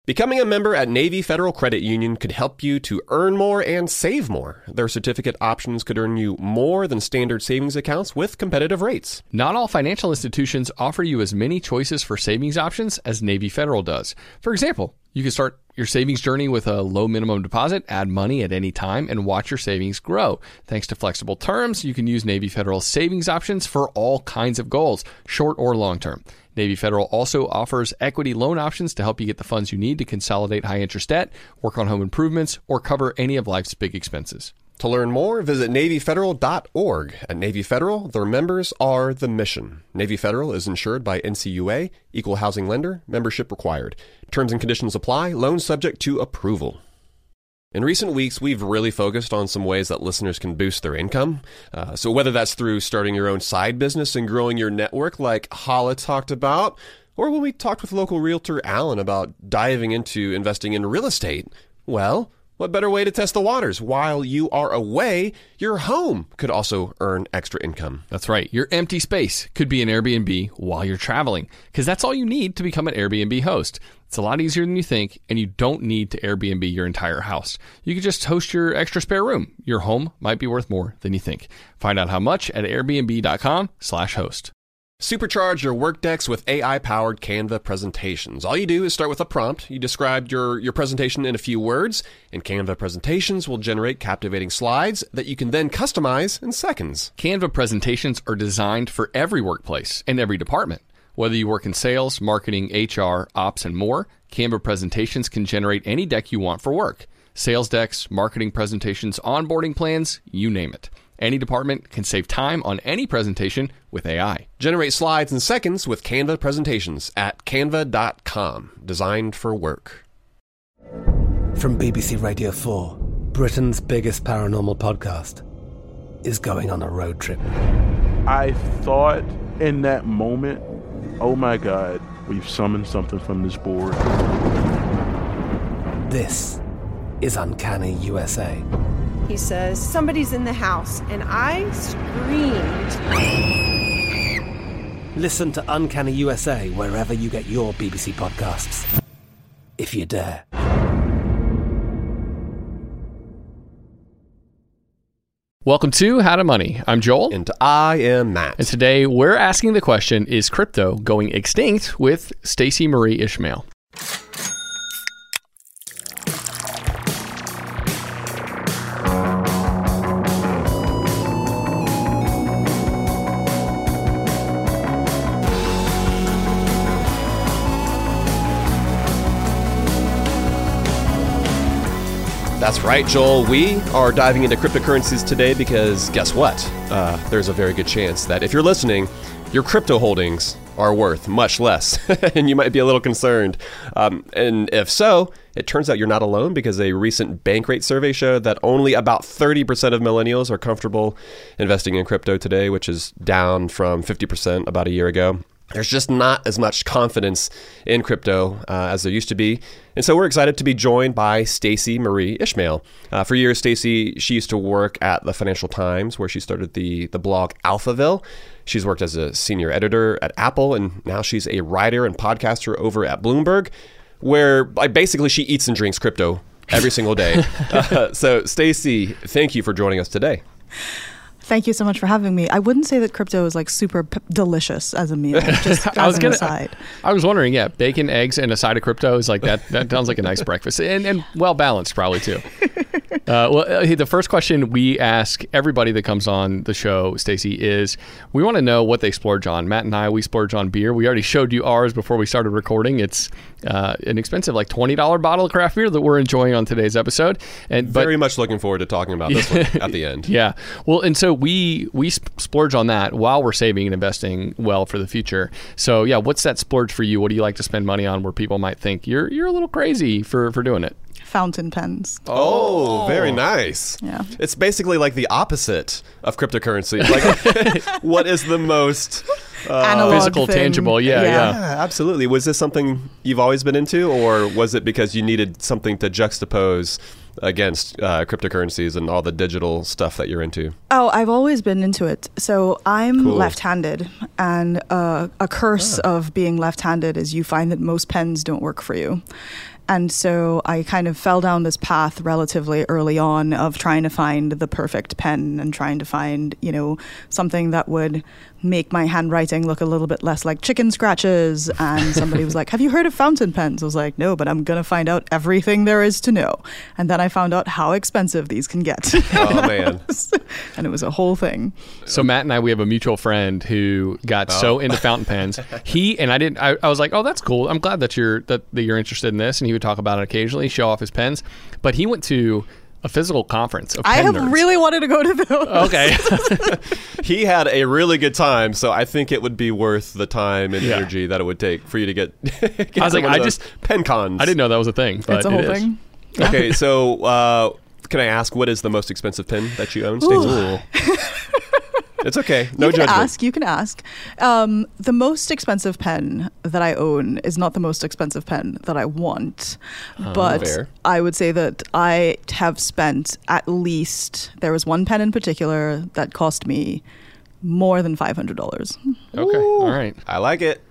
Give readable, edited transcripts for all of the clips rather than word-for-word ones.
Becoming a member at Navy Federal Credit Union could help you to earn more and save more. Their certificate options could earn you more than standard savings accounts with competitive rates. Not all financial institutions offer you as many choices for savings options as Navy Federal does. For example, you can start your savings journey with a low minimum deposit, add money at any time, and watch your savings grow. Thanks to flexible terms, you can use Navy Federal's savings options for all kinds of goals, short or long term. Navy Federal also offers equity loan options to help you get the funds you need to consolidate high-interest debt, work on home improvements, or cover any of life's big expenses. To learn more, visit NavyFederal.org. At Navy Federal, their members are the mission. Navy Federal is insured by NCUA, Equal Housing Lender, membership required. Terms and conditions apply, loans subject to approval. In recent weeks, we've really focused on some ways that listeners can boost their income. So whether that's through starting your own side business and growing your network like Hala talked about, or when we talked with local realtor Alan about diving into investing in real estate, well, what better way to test the waters? While you are away, your home could also earn extra income. That's right. Your empty space could be an Airbnb while you're traveling, because that's all you need to become an Airbnb host. It's a lot easier than you think, and you don't need to Airbnb your entire house. You could just host your extra spare room. Your home might be worth more than you think. Find out how much at airbnb.com/host. Supercharge your work decks with AI-powered Canva presentations. All you do is start with a prompt. You describe your presentation in a few words, and Canva presentations will generate captivating slides that you can then customize in seconds. Canva presentations are designed for every workplace and every department. Whether you work in sales, marketing, HR, ops, and more, Canva presentations can generate any deck you want for work. Sales decks, marketing presentations, onboarding plans, you name it. Any department can save time on any presentation with AI. Generate slides in seconds with Canva presentations at canva.com. Designed for work. From BBC Radio 4, Britain's biggest paranormal podcast is going on a road trip. I thought in that moment, oh my God, we've summoned something from this board. This is Uncanny USA. He says, somebody's in the house, and I screamed. Listen to Uncanny USA wherever you get your BBC podcasts, if you dare. Welcome to How to Money. I'm Joel. And I am Matt. And today we're asking the question, is crypto going extinct, with Stacey Marie Ishmael. That's right, Joel. We are diving into cryptocurrencies today because guess what? There's a very good chance that if you're listening, your crypto holdings are worth much less, and you might be a little concerned. And if so, it turns out you're not alone, because a recent Bankrate survey showed that only about 30% of millennials are comfortable investing in crypto today, which is down from 50% about a year ago. There's just not as much confidence in crypto as there used to be. And so we're excited to be joined by Stacey Marie Ishmael. For years, Stacey, she used to work at the Financial Times, where she started the blog Alphaville. She's worked as a senior editor at Apple, and now she's a writer and podcaster over at Bloomberg, where basically she eats and drinks crypto every single day. So Stacey, thank you for joining us today. Thank you so much for having me. I wouldn't say that crypto is like super delicious as a meal, just as an aside. I was wondering, bacon, eggs, and a side of crypto is like that. That sounds like a nice breakfast, and well balanced probably too. The first question we ask everybody that comes on the show, Stacey, is we want to know what they splurge on. Matt and I, we splurge on beer. We already showed you ours before we started recording. It's an expensive, like $20 bottle of craft beer that we're enjoying on today's episode. But very much looking forward to talking about this one at the end. Yeah. Well, and so we splurge on that while we're saving and investing well for the future. So yeah, what's that splurge for you? What do you like to spend money on where people might think you're a little crazy for doing it? Fountain pens. Oh, very nice. Yeah. It's basically like the opposite of cryptocurrency. Like, what is the most physical, thing. Tangible? Yeah, absolutely. Was this something you've always been into, or was it because you needed something to juxtapose against cryptocurrencies and all the digital stuff that you're into? Oh, I've always been into it. So I'm left-handed, and a curse of being left-handed is you find that most pens don't work for you. And so I kind of fell down this path relatively early on of trying to find the perfect pen and trying to find, something that would make my handwriting look a little bit less like chicken scratches. And somebody was like, have you heard of fountain pens? I was like, no, but I'm going to find out everything there is to know. And then I found out how expensive these can get. Oh, man. And it was a whole thing. So Matt and I, we have a mutual friend who got so into fountain pens. I was like, oh, that's cool. I'm glad that you're interested in this. And he would talk about it occasionally, show off his pens. But he went to a physical conference of pen I have nerds. really wanted to go to those. Okay. He had a really good time, so I think it would be worth the time and energy that it would take for you to get I was like, pen cons. I didn't know that was a thing. But It's a whole thing. Okay, so can I ask what is the most expensive pen that you own, Stacey? It's okay. No judgment. You can ask. The most expensive pen that I own is not the most expensive pen that I want. But fair. I would say that I have spent at least, there was one pen in particular that cost me more than $500. Okay. All right. I like it.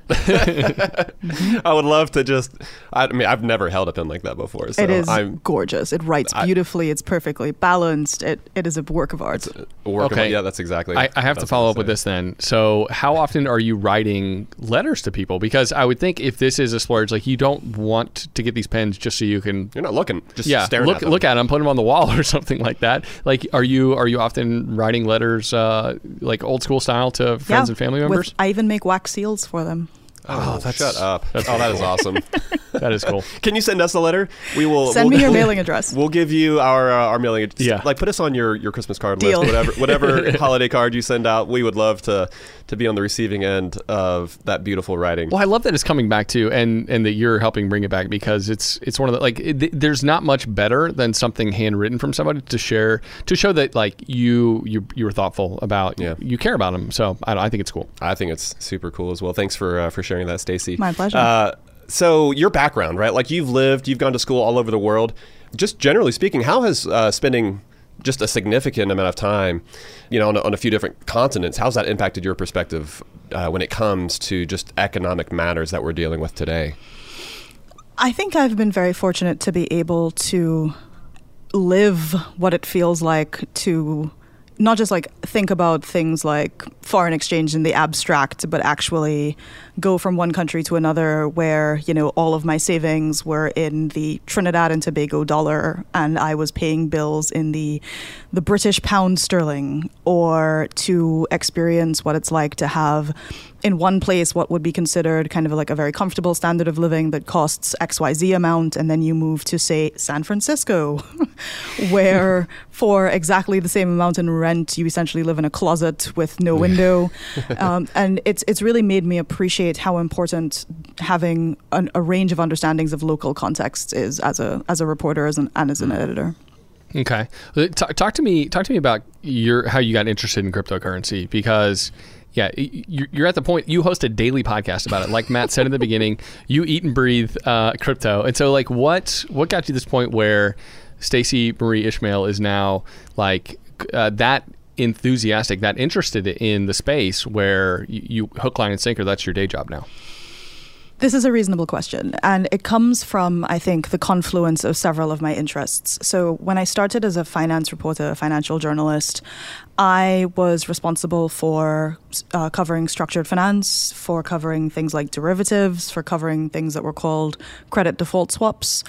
I would love to I've never held a pen like that before. So it is gorgeous. It writes beautifully. It's perfectly balanced. It is a work of art. Yeah, that's exactly. I have to follow up with this then. So how often are you writing letters to people? Because I would think if this is a splurge, like you don't want to get these pens just so you can. You're not looking, just staring at them. Look at them, put them on the wall or something like that. Like, are you often writing letters like old school style to friends and family members? I even make wax seals for them. Oh, shut up. That is awesome. That is cool. Can you send us a letter? Send me your mailing address. We'll give you our mailing address. Yeah. Like, put us on your Christmas card Deal. list, whatever holiday card you send out. We would love to be on the receiving end of that beautiful writing. Well, I love that it's coming back too, and that you're helping bring it back, because it's one of the there's not much better than something handwritten from somebody to share, to show that like you were thoughtful about, you care about them. So I think it's cool. I think it's super cool as well. Thanks for sharing that, Stacey. My pleasure. So your background, right? Like you've gone to school all over the world. Just generally speaking, how has spending just a significant amount of time, on a few different continents, how's that impacted your perspective when it comes to just economic matters that we're dealing with today? I think I've been very fortunate to be able to live what it feels like to not just like think about things like foreign exchange in the abstract, but actually go from one country to another where, all of my savings were in the Trinidad and Tobago dollar and I was paying bills in the British pound sterling, or to experience what it's like to have in one place what would be considered kind of like a very comfortable standard of living that costs XYZ amount, and then you move to, say, San Francisco, where for exactly the same amount in rent, you essentially live in a closet with no window. And it's really made me appreciate how important having a range of understandings of local contexts is as a reporter and as an editor. Okay. Talk to me about how you got interested in cryptocurrency, because you're at the point, you host a daily podcast about it. Like Matt said in the beginning, you eat and breathe crypto. And so like what got you to this point where Stacey Marie Ishmael is now like that enthusiastic, that interested in the space where you hook, line, and sinker, that's your day job now? This is a reasonable question, and it comes from, I think, the confluence of several of my interests. So when I started as a finance reporter, a financial journalist, I was responsible for covering structured finance, for covering things like derivatives, for covering things that were called credit default swaps.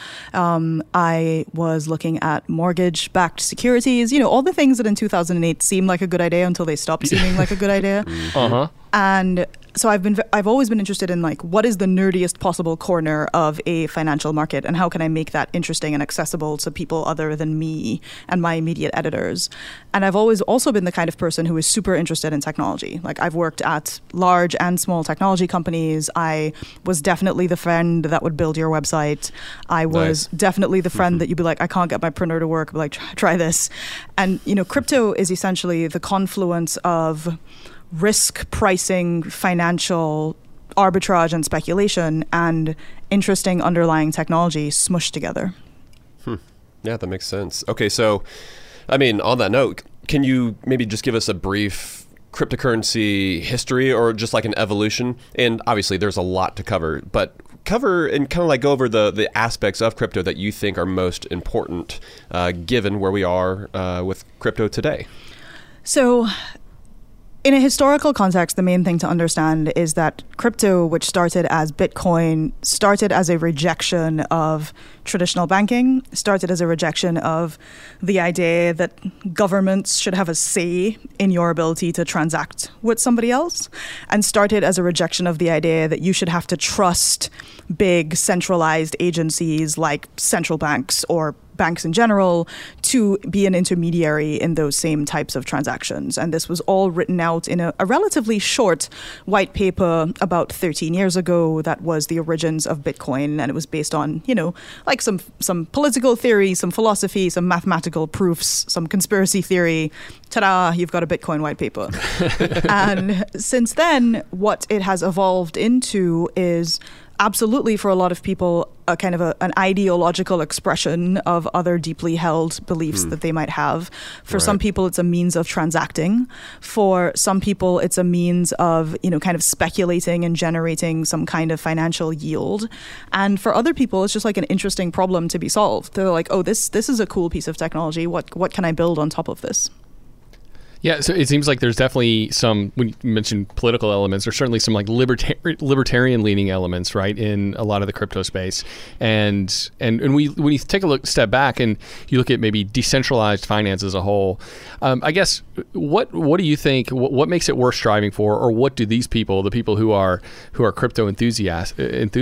I was looking at mortgage-backed securities, all the things that in 2008 seemed like a good idea until they stopped seeming like a good idea. Uh-huh. And so I've always been interested in like what is the nerdiest possible corner of a financial market, and how can I make that interesting and accessible to people other than me and my immediate editors. And I've always also been the kind of person who is super interested in technology. Like I've worked at large and small technology companies. I was definitely the friend that would build your website. I was definitely the friend that you'd be like, I can't get my printer to work, but like try this. And crypto is essentially the confluence of risk pricing, financial arbitrage and speculation, and interesting underlying technology smushed together. Yeah, that makes sense. Okay, so, on that note, can you maybe just give us a brief cryptocurrency history, or just like an evolution? And obviously there's a lot to cover, but cover and kind of like go over the aspects of crypto that you think are most important, given where we are with crypto today. So, in a historical context, the main thing to understand is that crypto, which started as Bitcoin, started as a rejection of traditional banking, started as a rejection of the idea that governments should have a say in your ability to transact with somebody else, and started as a rejection of the idea that you should have to trust big centralized agencies like central banks or banks in general to be an intermediary in those same types of transactions. And this was all written out in a relatively short white paper about 13 years ago that was the origins of Bitcoin. And it was based on, like some political theory, some philosophy, some mathematical proofs, some conspiracy theory. Ta-da, you've got a Bitcoin white paper. And since then, what it has evolved into is absolutely, for a lot of people, a kind of an ideological expression of other deeply held beliefs that they might have. For some people, it's a means of transacting. For some people, it's a means of, kind of speculating and generating some kind of financial yield. And for other people, it's just like an interesting problem to be solved. They're like, oh, this is a cool piece of technology. What can I build on top of this? Yeah, so it seems like there's definitely some, when you mentioned political elements, there's certainly some like libertarian leaning elements, right, in a lot of the crypto space. And when you take a step back and you look at maybe decentralized finance as a whole, I guess what do you think, what makes it worth striving for, or what do these people, the people who are crypto enthusiasts,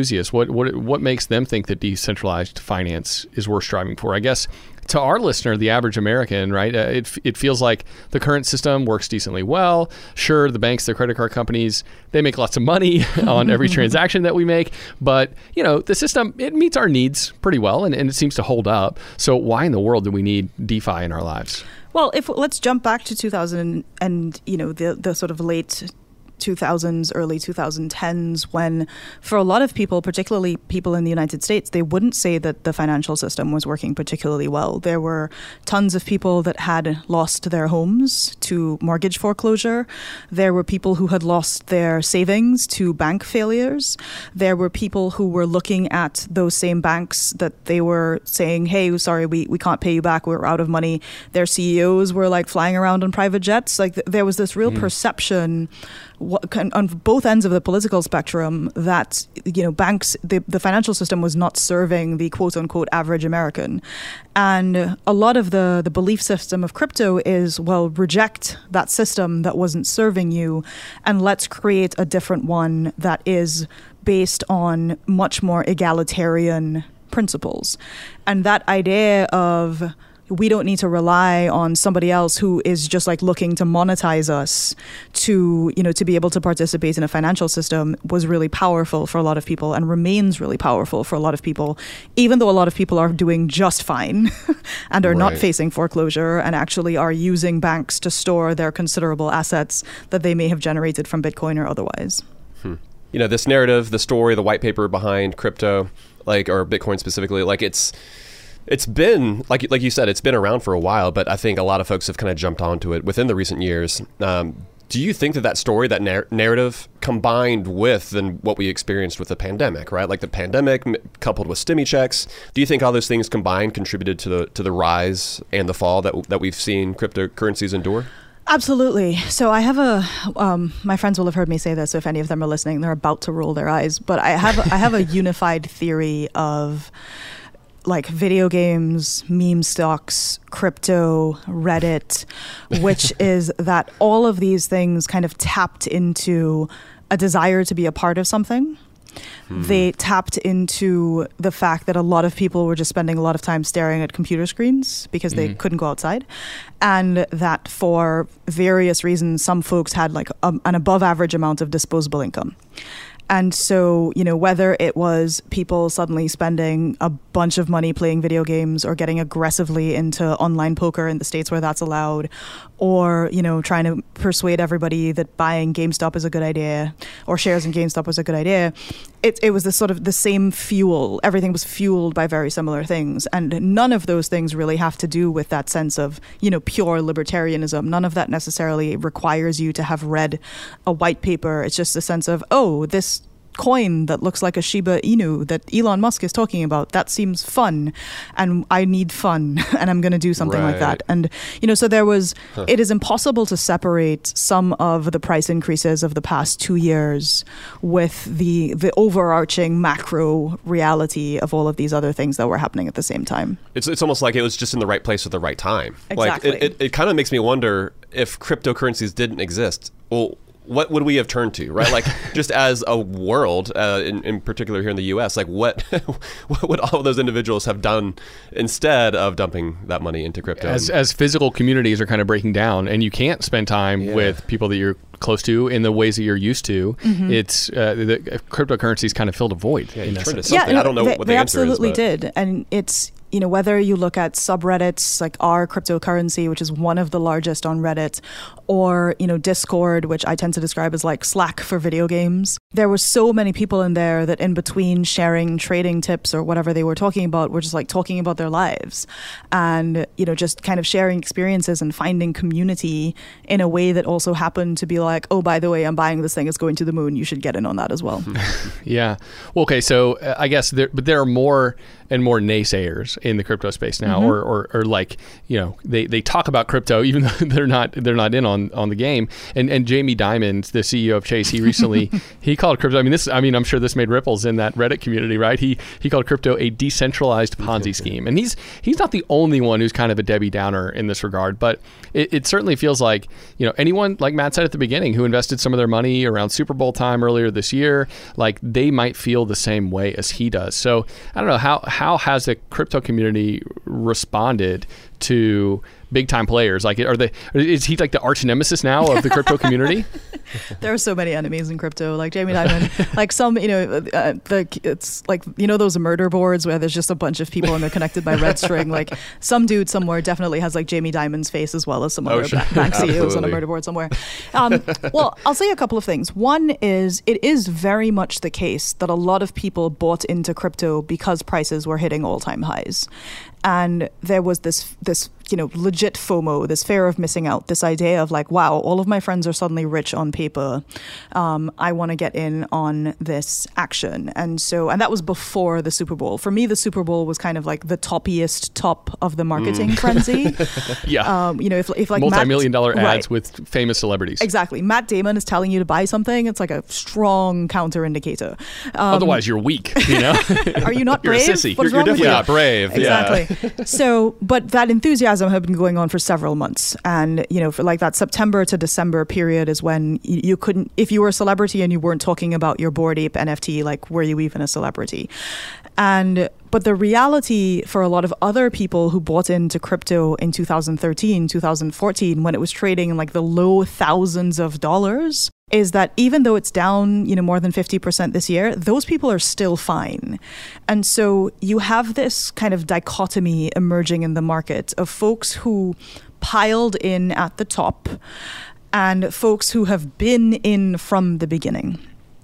what makes them think that decentralized finance is worth striving for? I guess to our listener, the average American, right, it feels like the current system works decently well. Sure, the banks, the credit card companies, they make lots of money on every transaction that we make. But, the system, it meets our needs pretty well, and it seems to hold up. So why in the world do we need DeFi in our lives? Well, let's jump back to 2000 and, the sort of late 2000s, early 2010s, when for a lot of people, particularly people in the United States, they wouldn't say that the financial system was working particularly well. There were tons of people that had lost their homes to mortgage foreclosure. There were people who had lost their savings to bank failures. There were people who were looking at those same banks that they were saying, hey, sorry, we can't pay you back, we're out of money. Their CEOs were like flying around on private jets. Like there was this real perception on both ends of the political spectrum that banks, the financial system was not serving the quote unquote average American. And a lot of the belief system of crypto is, well, reject that system that wasn't serving you and let's create a different one that is based on much more egalitarian principles. And that idea of we don't need to rely on somebody else who is just like looking to monetize us to be able to participate in a financial system was really powerful for a lot of people and remains really powerful for a lot of people, even though a lot of people are doing just fine and are not facing foreclosure and actually are using banks to store their considerable assets that they may have generated from Bitcoin or otherwise. This narrative, the story, the white paper behind crypto, or Bitcoin specifically, it's been, like you said, it's been around for a while, but I think a lot of folks have kind of jumped onto it within the recent years. Do you think that story, that narrative, combined with what we experienced with the pandemic, right? Like the pandemic coupled with stimmy checks, do you think all those things combined contributed to the rise and the fall that we've seen cryptocurrencies endure? Absolutely. So I have my friends will have heard me say this. So if any of them are listening, they're about to roll their eyes. But I have a unified theory of like video games, meme stocks, crypto, Reddit, which is that all of these things kind of tapped into a desire to be a part of something. They tapped into the fact that a lot of people were just spending a lot of time staring at computer screens because they couldn't go outside. And that for various reasons, some folks had like an above average amount of disposable income. And so, whether it was people suddenly spending a bunch of money playing video games or getting aggressively into online poker in the States where that's allowed, or, trying to persuade everybody that buying GameStop is a good idea or shares in GameStop was a good idea, it was this sort of the same fuel. Everything was fueled by very similar things. And none of those things really have to do with that sense of, pure libertarianism. None of that necessarily requires you to have read a white paper. It's just a sense of, oh, this coin that looks like a Shiba Inu that Elon Musk is talking about. That seems fun, and I need fun, and I'm going to do something like that. And, so there was, it is impossible to separate some of the price increases of the past 2 years with the overarching macro reality of all of these other things that were happening at the same time. It's almost like it was just in the right place at the right time. Exactly. Like it kind of makes me wonder, if cryptocurrencies didn't exist, well, what would we have turned to, right? Like, just as a world, in particular here in the U.S., like what would all of those individuals have done instead of dumping that money into crypto? As physical communities are kind of breaking down, and you can't spend time with people that you're close to in the ways that you're used to, it's the cryptocurrencies kind of filled a void. Yeah, I don't know what the answer is. They absolutely did, and it's. Whether you look at subreddits like our cryptocurrency, which is one of the largest on Reddit, or, Discord, which I tend to describe as like Slack for video games. There were so many people in there that in between sharing trading tips or whatever they were talking about, were just like talking about their lives and, just kind of sharing experiences and finding community in a way that also happened to be like, oh, by the way, I'm buying this thing, it's going to the moon. You should get in on that as well. Yeah. Well, okay. So I guess there are more and more naysayers in the crypto space now, or like, they talk about crypto even though they're not in on the game. And Jamie Dimon, the CEO of Chase, he recently he called crypto. I'm sure this made ripples in that Reddit community, right? He called crypto a decentralized Ponzi scheme, and he's not the only one who's kind of a Debbie Downer in this regard. But it certainly feels like anyone, like Matt said at the beginning, who invested some of their money around Super Bowl time earlier this year, like they might feel the same way as he does. So I don't know how has the crypto community responded to big time players? Like, is he like the arch nemesis now of the crypto community? There are so many enemies in crypto, like Jamie Dimon, like some, it's like, those murder boards where there's just a bunch of people and they're connected by red string. Like some dude somewhere definitely has like Jamie Dimon's face as well as some other bank CEOs on a murder board somewhere. Well, I'll say a couple of things. One is, it is very much the case that a lot of people bought into crypto because prices were hitting all-time highs. And there was this legit FOMO, this fear of missing out, this idea of like, wow, all of my friends are suddenly rich on paper. I want to get in on this action. And that was before the Super Bowl. For me, the Super Bowl was kind of like the toppiest top of the marketing frenzy. Yeah. If like multi-million-dollar ads with famous celebrities. Exactly. Matt Damon is telling you to buy something. It's like a strong counter indicator. Otherwise, you're weak. Are you not brave? You're a sissy. What's You're wrong with definitely you? not brave. Exactly. So, but that enthusiasm had been going on for several months. And, for like that September to December period is when you couldn't, if you were a celebrity and you weren't talking about your Bored Ape NFT, like, were you even a celebrity? But the reality for a lot of other people who bought into crypto in 2013, 2014, when it was trading in like the low thousands of dollars, is that even though it's down, more than 50% this year, those people are still fine. And so you have this kind of dichotomy emerging in the market of folks who piled in at the top and folks who have been in from the beginning.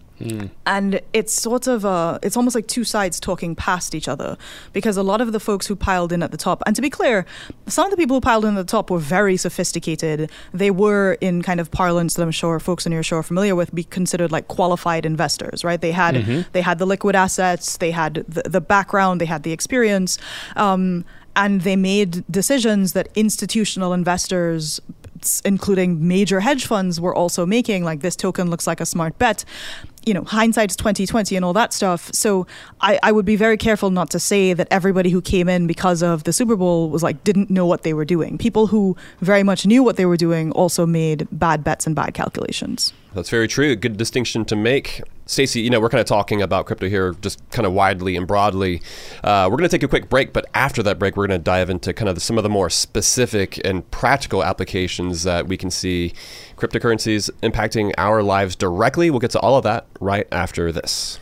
And it's sort of it's almost like two sides talking past each other, because a lot of the folks who piled in at the top, and to be clear, some of the people who piled in at the top were very sophisticated. They were, in kind of parlance that I'm sure folks on your show are familiar with, be considered like qualified investors, right? They had the liquid assets, they had the background, they had the experience, and they made decisions that institutional investors, including major hedge funds, were also making, like, this token looks like a smart bet. Hindsight's 2020 and all that stuff. So I would be very careful not to say that everybody who came in because of the Super Bowl was like, didn't know what they were doing. People who very much knew what they were doing also made bad bets and bad calculations. That's very true. Good distinction to make. Stacey, we're kind of talking about crypto here just kind of widely and broadly. We're going to take a quick break, but after that break, we're going to dive into kind of some of the more specific and practical applications that we can see cryptocurrencies impacting our lives directly. We'll get to all of that right after this.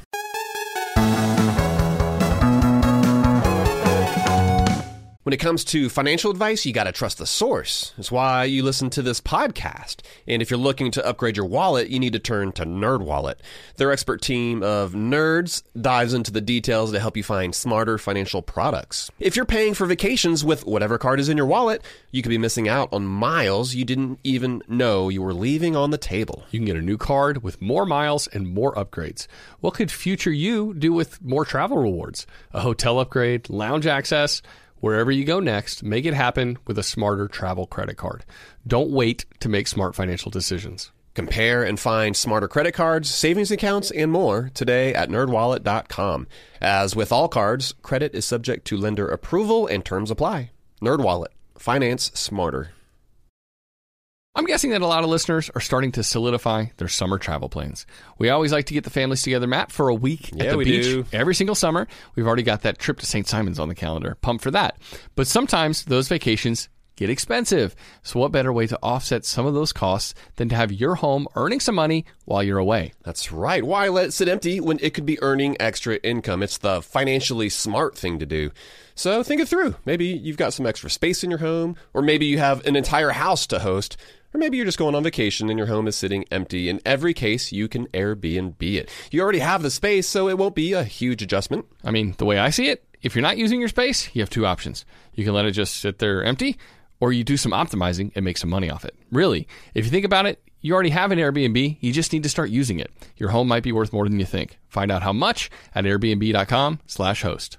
When it comes to financial advice, you got to trust the source. That's why you listen to this podcast. And if you're looking to upgrade your wallet, you need to turn to NerdWallet. Their expert team of nerds dives into the details to help you find smarter financial products. If you're paying for vacations with whatever card is in your wallet, you could be missing out on miles you didn't even know you were leaving on the table. You can get a new card with more miles and more upgrades. What could future you do with more travel rewards? A hotel upgrade, lounge access. Wherever you go next, make it happen with a smarter travel credit card. Don't wait to make smart financial decisions. Compare and find smarter credit cards, savings accounts, and more today at nerdwallet.com. As with all cards, credit is subject to lender approval and terms apply. NerdWallet. Finance smarter. I'm guessing that a lot of listeners are starting to solidify their summer travel plans. We always like to get the families together, Matt, for a week at the beach every single summer. We've already got that trip to St. Simon's on the calendar. Pumped for that. But sometimes those vacations get expensive. So what better way to offset some of those costs than to have your home earning some money while you're away? That's right. Why let it sit empty when it could be earning extra income? It's the financially smart thing to do. So think it through. Maybe you've got some extra space in your home, or maybe you have an entire house to host. Or maybe you're just going on vacation and your home is sitting empty. In every case, you can Airbnb it. You already have the space, so it won't be a huge adjustment. I mean, the way I see it, if you're not using your space, you have two options. You can let it just sit there empty, or you do some optimizing and make some money off it. Really, if you think about it, you already have an Airbnb. You just need to start using it. Your home might be worth more than you think. Find out how much at airbnb.com/host.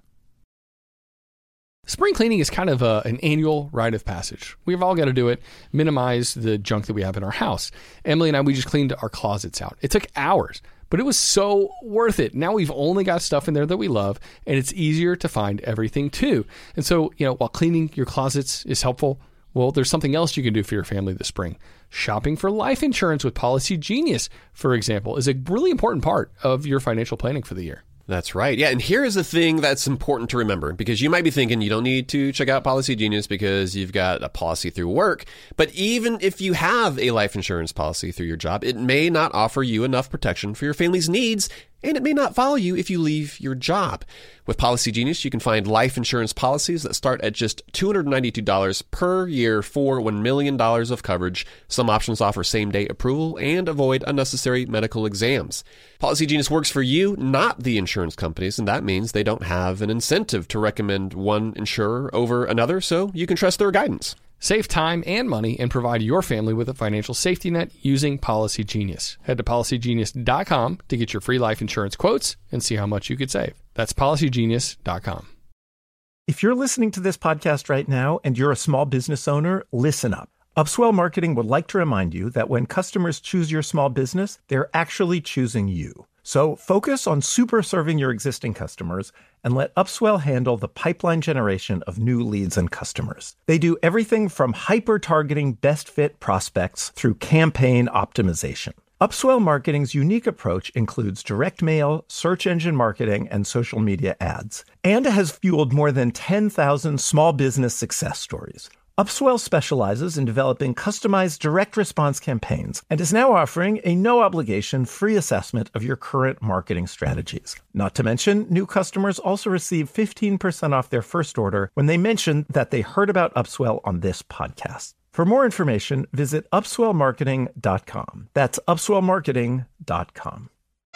Spring cleaning is kind of an annual rite of passage. We've all got to do it, minimize the junk that we have in our house. Emily and I, we just cleaned our closets out. It took hours, but it was so worth it. Now we've only got stuff in there that we love, and it's easier to find everything too. And so, while cleaning your closets is helpful, well, there's something else you can do for your family this spring. Shopping for life insurance with Policy Genius, for example, is a really important part of your financial planning for the year. That's right. Yeah, and here is the thing that's important to remember, because you might be thinking you don't need to check out Policy Genius because you've got a policy through work. But even if you have a life insurance policy through your job, it may not offer you enough protection for your family's needs, and it may not follow you if you leave your job. With Policy Genius, you can find life insurance policies that start at just $292 per year for $1 million of coverage. Some options offer same-day approval and avoid unnecessary medical exams. Policy Genius works for you, not the insurance companies, and that means they don't have an incentive to recommend one insurer over another, so you can trust their guidance. Save time and money and provide your family with a financial safety net using Policy Genius. Head to policygenius.com to get your free life insurance quotes and see how much you could save. That's policygenius.com. If you're listening to this podcast right now and you're a small business owner, listen up. Upswell Marketing would like to remind you that when customers choose your small business, they're actually choosing you. So focus on super serving your existing customers and let Upswell handle the pipeline generation of new leads and customers. They do everything from hyper-targeting best fit prospects through campaign optimization. Upswell Marketing's unique approach includes direct mail, search engine marketing, and social media ads, and has fueled more than 10,000 small business success stories. Upswell specializes in developing customized direct response campaigns and is now offering a no-obligation free assessment of your current marketing strategies. Not to mention, new customers also receive 15% off their first order when they mention that they heard about Upswell on this podcast. For more information, visit upswellmarketing.com. That's upswellmarketing.com.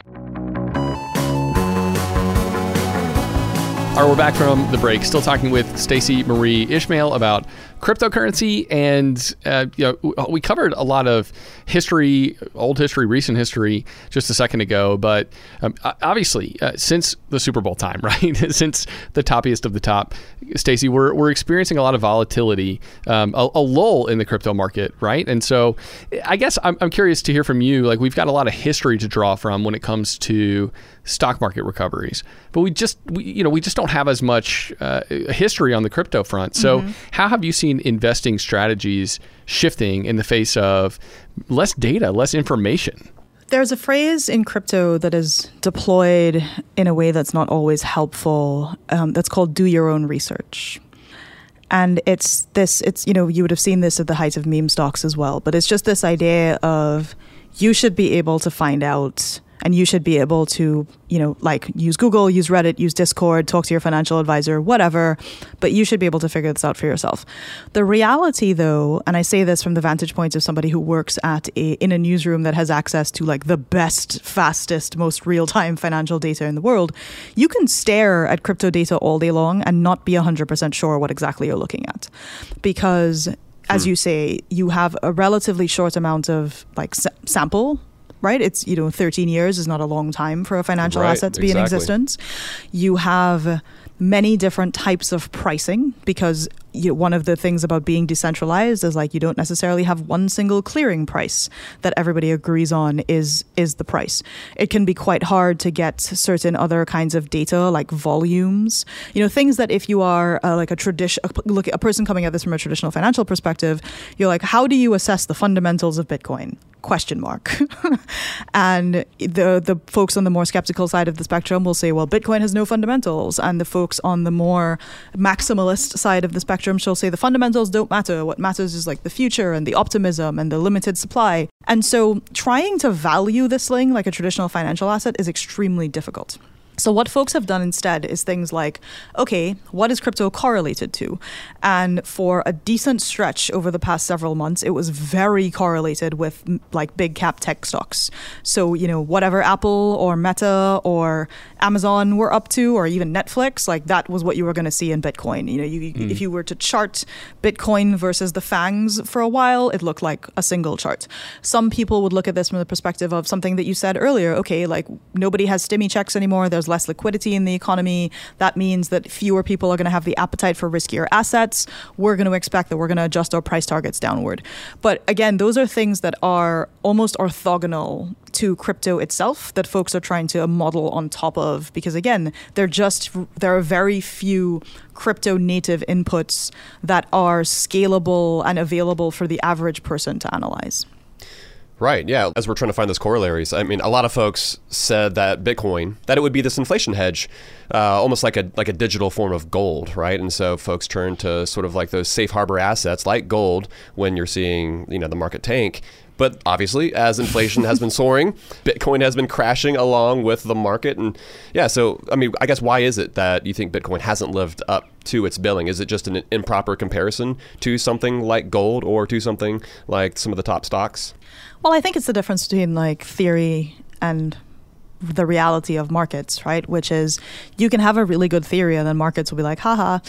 All right, we're back from the break, still talking with Stacey Marie Ishmael about cryptocurrency, and we covered a lot of history, old history, recent history just a second ago, but obviously since the Super Bowl time, right, since the toppiest of the top, Stacey, we're experiencing a lot of volatility, a lull in the crypto market, right? And so I guess I'm curious to hear from you. Like, we've got a lot of history to draw from when it comes to stock market recoveries, but we just don't have as much history on the crypto front. So how have you seen investing strategies shifting in the face of less data, less information? There's a phrase in crypto that is deployed in a way that's not always helpful, that's called do your own research. And it's you would have seen this at the height of meme stocks as well, but it's just this idea of you should be able to find out And you should be able to, like use Google, use Reddit, use Discord, talk to your financial advisor, whatever. But you should be able to figure this out for yourself. The reality, though, and I say this from the vantage point of somebody who works in a newsroom that has access to like the best, fastest, most real-time financial data in the world, you can stare at crypto data all day long and not be 100% sure what exactly you're looking at. Because, as you say, you have a relatively short amount of like sample. Right? It's, 13 years is not a long time for a financial asset to be in existence. You have many different types of pricing because one of the things about being decentralized is like you don't necessarily have one single clearing price that everybody agrees on is the price. It can be quite hard to get certain other kinds of data like volumes, things that if you are like a person coming at this from a traditional financial perspective, you're like, how do you assess the fundamentals of Bitcoin? ? And the folks on the more skeptical side of the spectrum will say, well, Bitcoin has no fundamentals. And the folks on the more maximalist side of the spectrum shall say the fundamentals don't matter. What matters is like the future and the optimism and the limited supply. And so trying to value this thing like a traditional financial asset is extremely difficult. So what folks have done instead is things like, okay, what is crypto correlated to? And for a decent stretch over the past several months, it was very correlated with like big cap tech stocks. So, whatever Apple or Meta or Amazon were up to, or even Netflix, like that was what you were going to see in Bitcoin. If you were to chart Bitcoin versus the FANGs for a while, it looked like a single chart. Some people would look at this from the perspective of something that you said earlier. Okay, like nobody has stimmy checks anymore. There's less liquidity in the economy. That means that fewer people are going to have the appetite for riskier assets. We're going to expect that we're going to adjust our price targets downward. But again, those are things that are almost orthogonal to crypto itself that folks are trying to model on top of, because again, there are very few crypto native inputs that are scalable and available for the average person to analyze. Right, yeah. As we're trying to find those corollaries, I mean, a lot of folks said that Bitcoin, that it would be this inflation hedge, almost like a digital form of gold, right? And so folks turn to sort of like those safe harbor assets like gold when you're seeing, the market tank. But obviously, as inflation has been soaring, Bitcoin has been crashing along with the market. And yeah, so, I mean, I guess why is it that you think Bitcoin hasn't lived up to its billing? Is it just an improper comparison to something like gold or to something like some of the top stocks? Well, I think it's the difference between like theory and the reality of markets, right? Which is you can have a really good theory and then markets will be like, haha,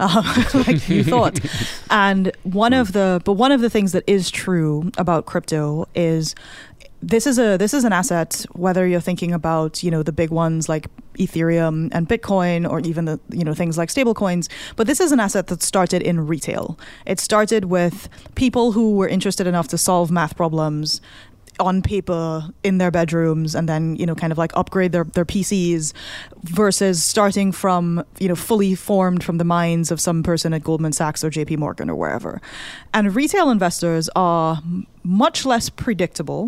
like you thought. And one of the things that is true about crypto is this is an asset, whether you're thinking about, the big ones like Ethereum and Bitcoin, or even the, things like stablecoins. But this is an asset that started in retail. It started with people who were interested enough to solve math problems on paper in their bedrooms and then, kind of like upgrade their PCs versus starting from, fully formed from the minds of some person at Goldman Sachs or JP Morgan or wherever. And retail investors are much less predictable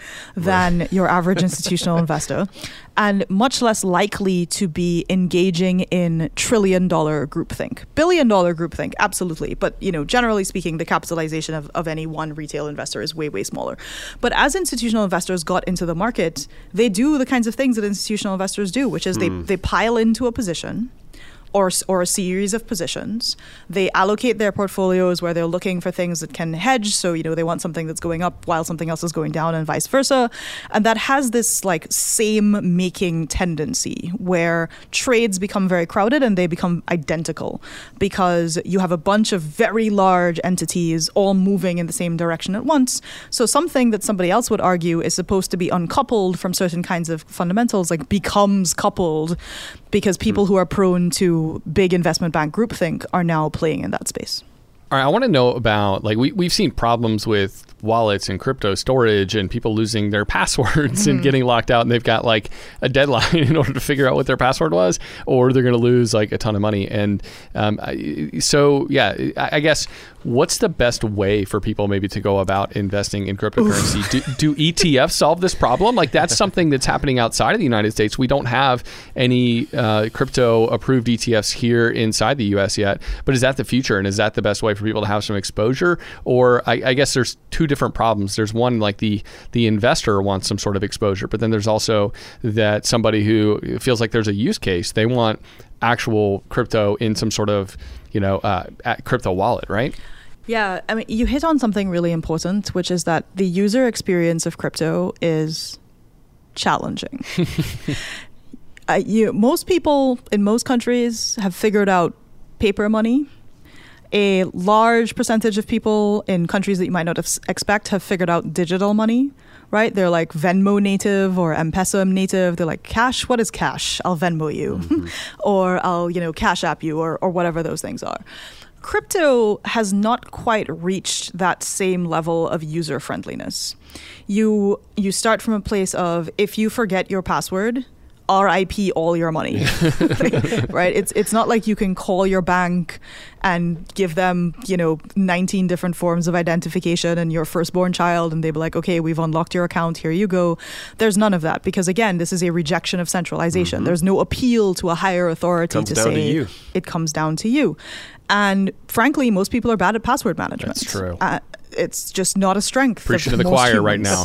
than your average institutional investor, and much less likely to be engaging in trillion-dollar groupthink. Billion-dollar groupthink, absolutely. But, generally speaking, the capitalization of any one retail investor is way, way smaller. But as institutional investors got into the market, they do the kinds of things that institutional investors do, which is they pile into a position or a series of positions. They allocate their portfolios where they're looking for things that can hedge. So, they want something that's going up while something else is going down and vice versa. And that has this like same making tendency where trades become very crowded and they become identical because you have a bunch of very large entities all moving in the same direction at once. So something that somebody else would argue is supposed to be uncoupled from certain kinds of fundamentals, like becomes coupled because people who are prone to big investment bank groupthink are now playing in that space. All right, I want to know about, like, we've seen problems with wallets and crypto storage and people losing their passwords and getting locked out, and they've got like a deadline in order to figure out what their password was, or they're going to lose like a ton of money. And so, yeah, I guess what's the best way for people maybe to go about investing in cryptocurrency? Do ETFs solve this problem? Like, that's something that's happening outside of the United States. We don't have any crypto approved ETFs here inside the US yet, but is that the future? And is that the best way for people to have some exposure? Or I guess there's two different problems. There's one, like the investor wants some sort of exposure, but then there's also that somebody who feels like there's a use case. They want actual crypto in some sort of, crypto wallet, right? Yeah, I mean, you hit on something really important, which is that the user experience of crypto is challenging. Most people in most countries have figured out paper money. A large percentage of people in countries that you might not expect have figured out digital money, right? They're like Venmo native or M-Pesa native. They're like, cash? What is cash? I'll Venmo you. Mm-hmm. Or I'll, Cash App you or whatever those things are. Crypto has not quite reached that same level of user friendliness. You start from a place of, if you forget your password, RIP all your money, right? It's not like you can call your bank and give them, 19 different forms of identification and your firstborn child, and they'll be like, okay, we've unlocked your account, here you go. There's none of that, because again, this is a rejection of centralization. Mm-hmm. There's no appeal to a higher authority to say it comes down to you. And frankly, most people are bad at password management. That's true. It's just not a strength. Preaching to the choir right now,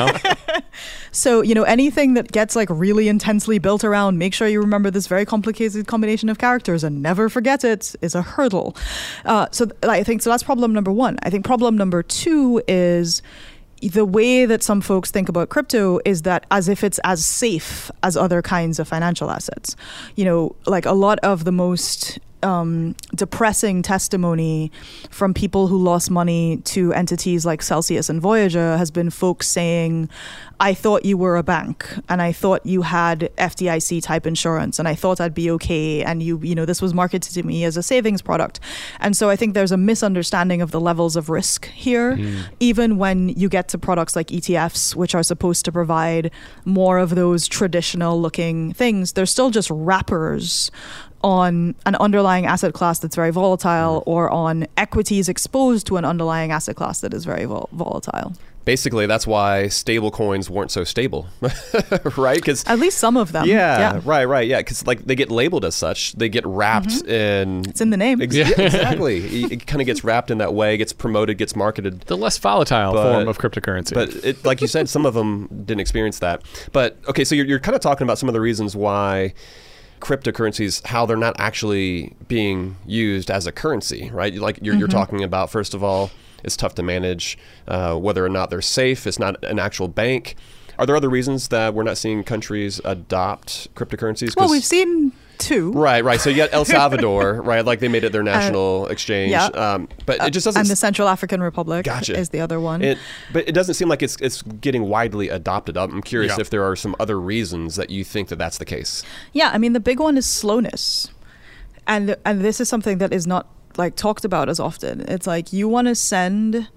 So, anything that gets like really intensely built around, make sure you remember this very complicated combination of characters and never forget it, is a hurdle. So that's problem number one. I think problem number two is the way that some folks think about crypto is that as if it's as safe as other kinds of financial assets. Like a lot of the most depressing testimony from people who lost money to entities like Celsius and Voyager has been folks saying, I thought you were a bank and I thought you had FDIC type insurance and I thought I'd be okay, and this was marketed to me as a savings product. And so I think there's a misunderstanding of the levels of risk here. Even when you get to products like ETFs, which are supposed to provide more of those traditional looking things, they're still just wrappers on an underlying asset class that's very volatile, or on equities exposed to an underlying asset class that is very volatile. Basically, that's why stable coins weren't so stable, right? Because at least some of them. Yeah. Right. Yeah, because like they get labeled as such, they get wrapped in. It's in the name. Exactly. It kind of gets wrapped in that way, gets promoted, gets marketed. The less volatile form of cryptocurrency. But like you said, some of them didn't experience that. But okay, so you're kind of talking about some of the reasons why cryptocurrencies, how they're not actually being used as a currency, right? Like you're talking about, first of all, it's tough to manage whether or not they're safe. It's not an actual bank. Are there other reasons that we're not seeing countries adopt cryptocurrencies? Well, we've seen two. Right. So you got El Salvador, right? Like they made it their national exchange. Yeah. But it just doesn't. And the Central African Republic is the other one. But it doesn't seem like it's getting widely adopted. I'm curious if there are some other reasons that you think that that's the case. Yeah, I mean, the big one is slowness. And this is something that is not like talked about as often. It's like you want to send,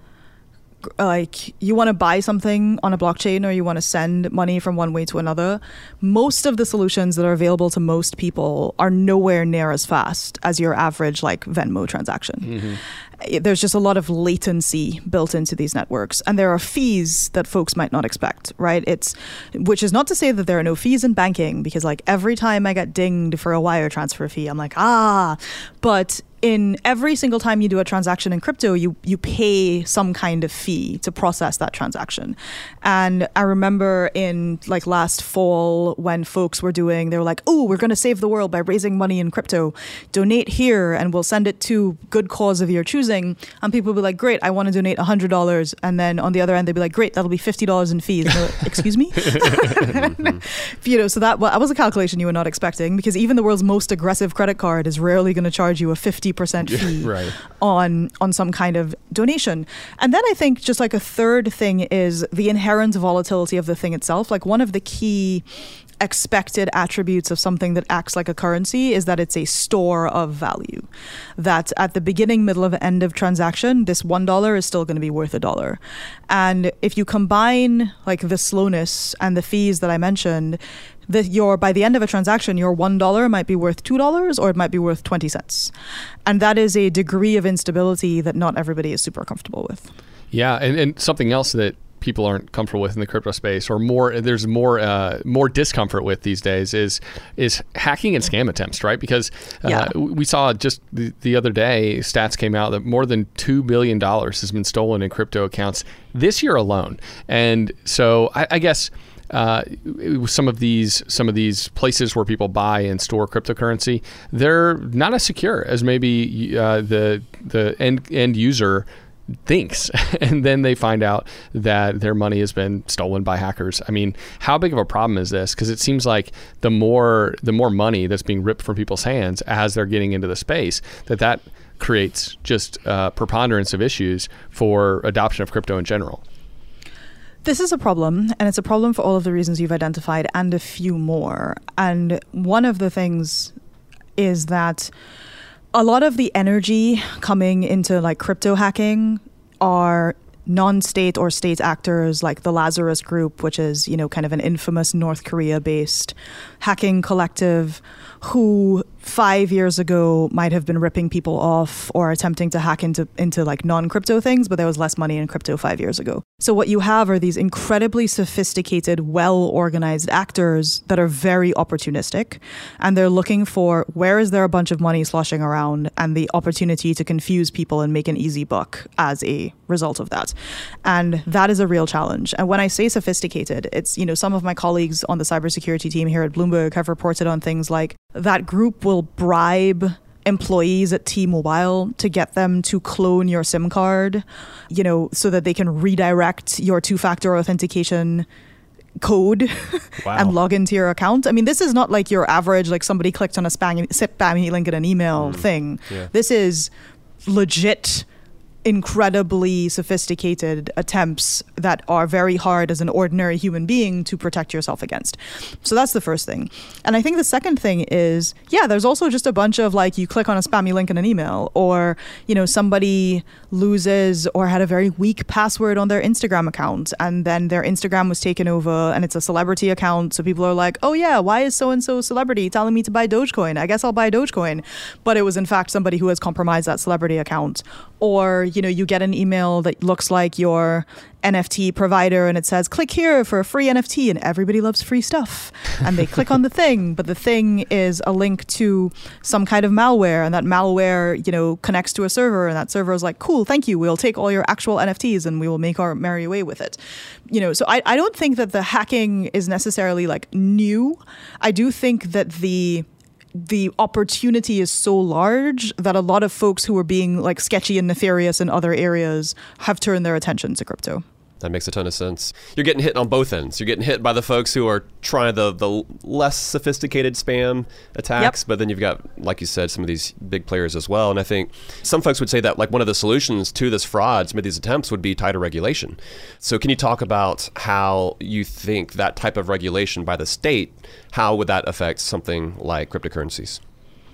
like you want to buy something on a blockchain, or you want to send money from one way to another. Most of the solutions that are available to most people are nowhere near as fast as your average like Venmo transaction. There's just a lot of latency built into these networks, and there are fees that folks might not expect, right? Which is not to say that there are no fees in banking, because like every time I get dinged for a wire transfer fee, I'm like, but in every single time you do a transaction in crypto, you pay some kind of fee to process that transaction. And I remember in like last fall when folks were they were like, we're going to save the world by raising money in crypto. Donate here and we'll send it to good cause of your choosing. And people will be like, great, I want to donate $100. And then on the other end, they'd be like, great, that'll be $50 in fees. Like, excuse me? So that was a calculation you were not expecting, because even the world's most aggressive credit card is rarely going to charge you a 50% fee on some kind of donation. And then I think just like a third thing is the inherent volatility of the thing itself. Like one of the key expected attributes of something that acts like a currency is that it's a store of value. That at the beginning, middle, of end of transaction, this $1 is still going to be worth $1. And if you combine like the slowness and the fees that I mentioned, by the end of a transaction, your $1 might be worth $2 or it might be worth 20 cents. And that is a degree of instability that not everybody is super comfortable with. Yeah, and something else that people aren't comfortable with in the crypto space, or there's more discomfort with these days, is hacking and scam attempts, right? Because we saw just the other day, stats came out that more than $2 billion has been stolen in crypto accounts this year alone. And so I guess some of these places where people buy and store cryptocurrency, they're not as secure as maybe the end user thinks, and then they find out that their money has been stolen by hackers. I mean, how big of a problem is this? Because it seems like the more money that's being ripped from people's hands as they're getting into the space, that creates just a preponderance of issues for adoption of crypto in general. This is a problem, and it's a problem for all of the reasons you've identified and a few more. And one of the things is that a lot of the energy coming into like crypto hacking are non-state or state actors like the Lazarus Group, which is, kind of an infamous North Korea-based hacking collective who 5 years ago might have been ripping people off or attempting to hack into like non-crypto things, but there was less money in crypto 5 years ago. So what you have are these incredibly sophisticated, well-organized actors that are very opportunistic, and they're looking for where is there a bunch of money sloshing around and the opportunity to confuse people and make an easy buck as a result of that. And that is a real challenge. And when I say sophisticated, it's, some of my colleagues on the cybersecurity team here at Bloomberg have reported on things like that group will bribe employees at T-Mobile to get them to clone your SIM card, so that they can redirect your two-factor authentication code and log into your account. I mean, this is not like your average, like somebody clicked on a spammy link in an email thing. Yeah. This is legit, incredibly sophisticated attempts that are very hard as an ordinary human being to protect yourself against. So that's the first thing. And I think the second thing is, there's also just a bunch of like, you click on a spammy link in an email, or, somebody loses or had a very weak password on their Instagram account, and then their Instagram was taken over and it's a celebrity account. So people are like, oh yeah, why is so-and-so celebrity telling me to buy Dogecoin? I guess I'll buy Dogecoin. But it was in fact somebody who has compromised that celebrity account. Or, you get an email that looks like your NFT provider and it says, click here for a free NFT, and everybody loves free stuff. And they click on the thing, but the thing is a link to some kind of malware, and that malware, connects to a server, and that server is like, cool, thank you. We'll take all your actual NFTs and we will make our merry way with it. So I don't think that the hacking is necessarily like new. I do think that the opportunity is so large that a lot of folks who are being like sketchy and nefarious in other areas have turned their attention to crypto. That makes a ton of sense. You're getting hit on both ends. You're getting hit by the folks who are trying the less sophisticated spam attacks, but then you've got, like you said, some of these big players as well. And I think some folks would say that like one of the solutions to this fraud, some of these attempts, would be tighter regulation. So can you talk about how you think that type of regulation by the state, how would that affect something like cryptocurrencies?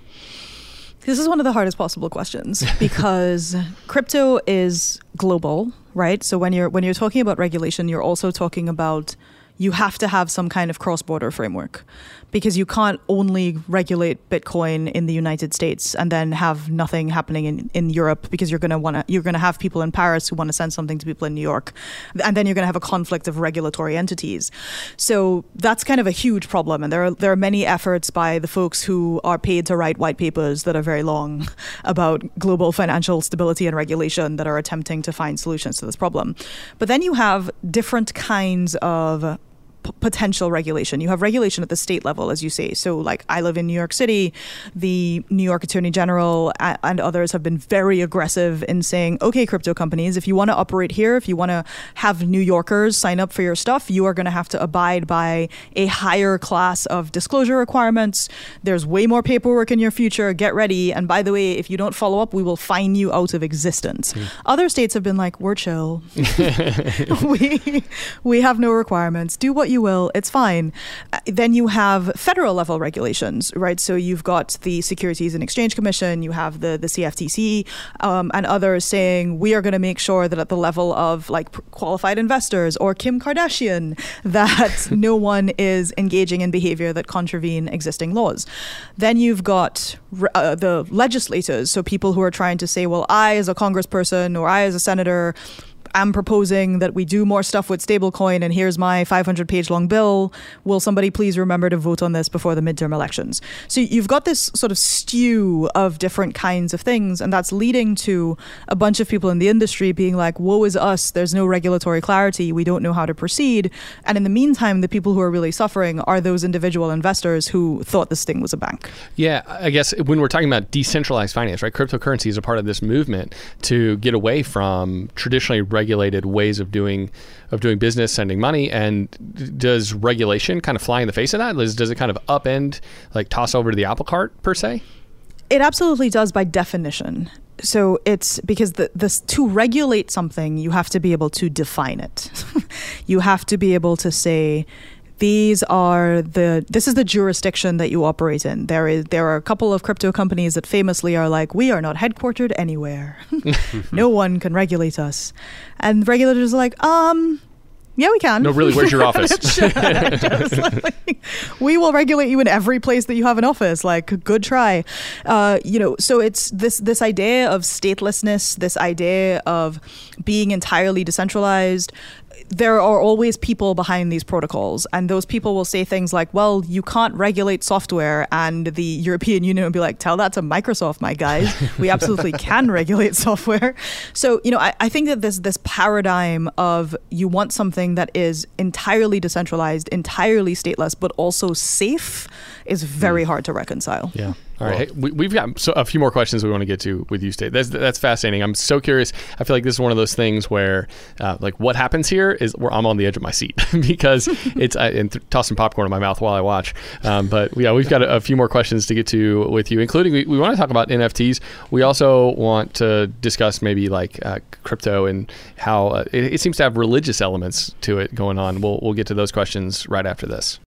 This is one of the hardest possible questions because crypto is global, right? So when you're talking about regulation, you're also talking about you have to have some kind of cross-border framework, because you can't only regulate Bitcoin in the United States and then have nothing happening in Europe, because you're gonna have people in Paris who want to send something to people in New York, and then you're gonna have a conflict of regulatory entities. So that's kind of a huge problem, and there are many efforts by the folks who are paid to write white papers that are very long about global financial stability and regulation that are attempting to find solutions to this problem. But then you have different kinds of potential regulation. You have regulation at the state level, as you say. So like I live in New York City, the New York Attorney General and others have been very aggressive in saying, okay, crypto companies, if you want to operate here, if you want to have New Yorkers sign up for your stuff, you are going to have to abide by a higher class of disclosure requirements. There's way more paperwork in your future. Get ready. And by the way, if you don't follow up, we will fine you out of existence. Other states have been like, we're chill. we have no requirements. Do what you will, it's fine. Then you have federal level regulations, right? So you've got the Securities and Exchange Commission, you have the CFTC, and others saying we are going to make sure that at the level of like qualified investors or Kim Kardashian, that no one is engaging in behavior that contravene existing laws. Then you've got the legislators, so people who are trying to say, well, I as a congressperson or I as a senator am proposing that we do more stuff with stablecoin, and here's my 500-page long bill. Will somebody please remember to vote on this before the midterm elections? So you've got this sort of stew of different kinds of things, and that's leading to a bunch of people in the industry being like, woe is us, there's no regulatory clarity, we don't know how to proceed. And in the meantime, the people who are really suffering are those individual investors who thought this thing was a bank. Yeah, I guess when we're talking about decentralized finance, right, cryptocurrency is a part of this movement to get away from traditionally regulated ways of doing business, sending money. And does regulation kind of fly in the face of that? Does it kind of upend, like toss over to the apple cart per se? It absolutely does by definition. So it's because to regulate something, you have to be able to define it. You have to be able to say, this is the jurisdiction that you operate in. There are a couple of crypto companies that famously are like, we are not headquartered anywhere. No one can regulate us. And regulators are like, yeah, we can. No, really, where's your office? We will regulate you in every place that you have an office. Like, good try. So it's this idea of statelessness, this idea of being entirely decentralized. There are always people behind these protocols, and those people will say things like, well, you can't regulate software, and the European Union will be like, tell that to Microsoft, my guys. We absolutely can regulate software. So, I think that this paradigm of you want something that is entirely decentralized, entirely stateless, but also safe is very hard to reconcile. Yeah. All right. Hey, we've got a few more questions we want to get to with you, State. That's fascinating. I'm so curious. I feel like this is one of those things where, what happens here is where I'm on the edge of my seat because it's and tossing popcorn in my mouth while I watch. But we've got a few more questions to get to with you, including we want to talk about NFTs. We also want to discuss maybe like crypto and how it seems to have religious elements to it going on. We'll get to those questions right after this.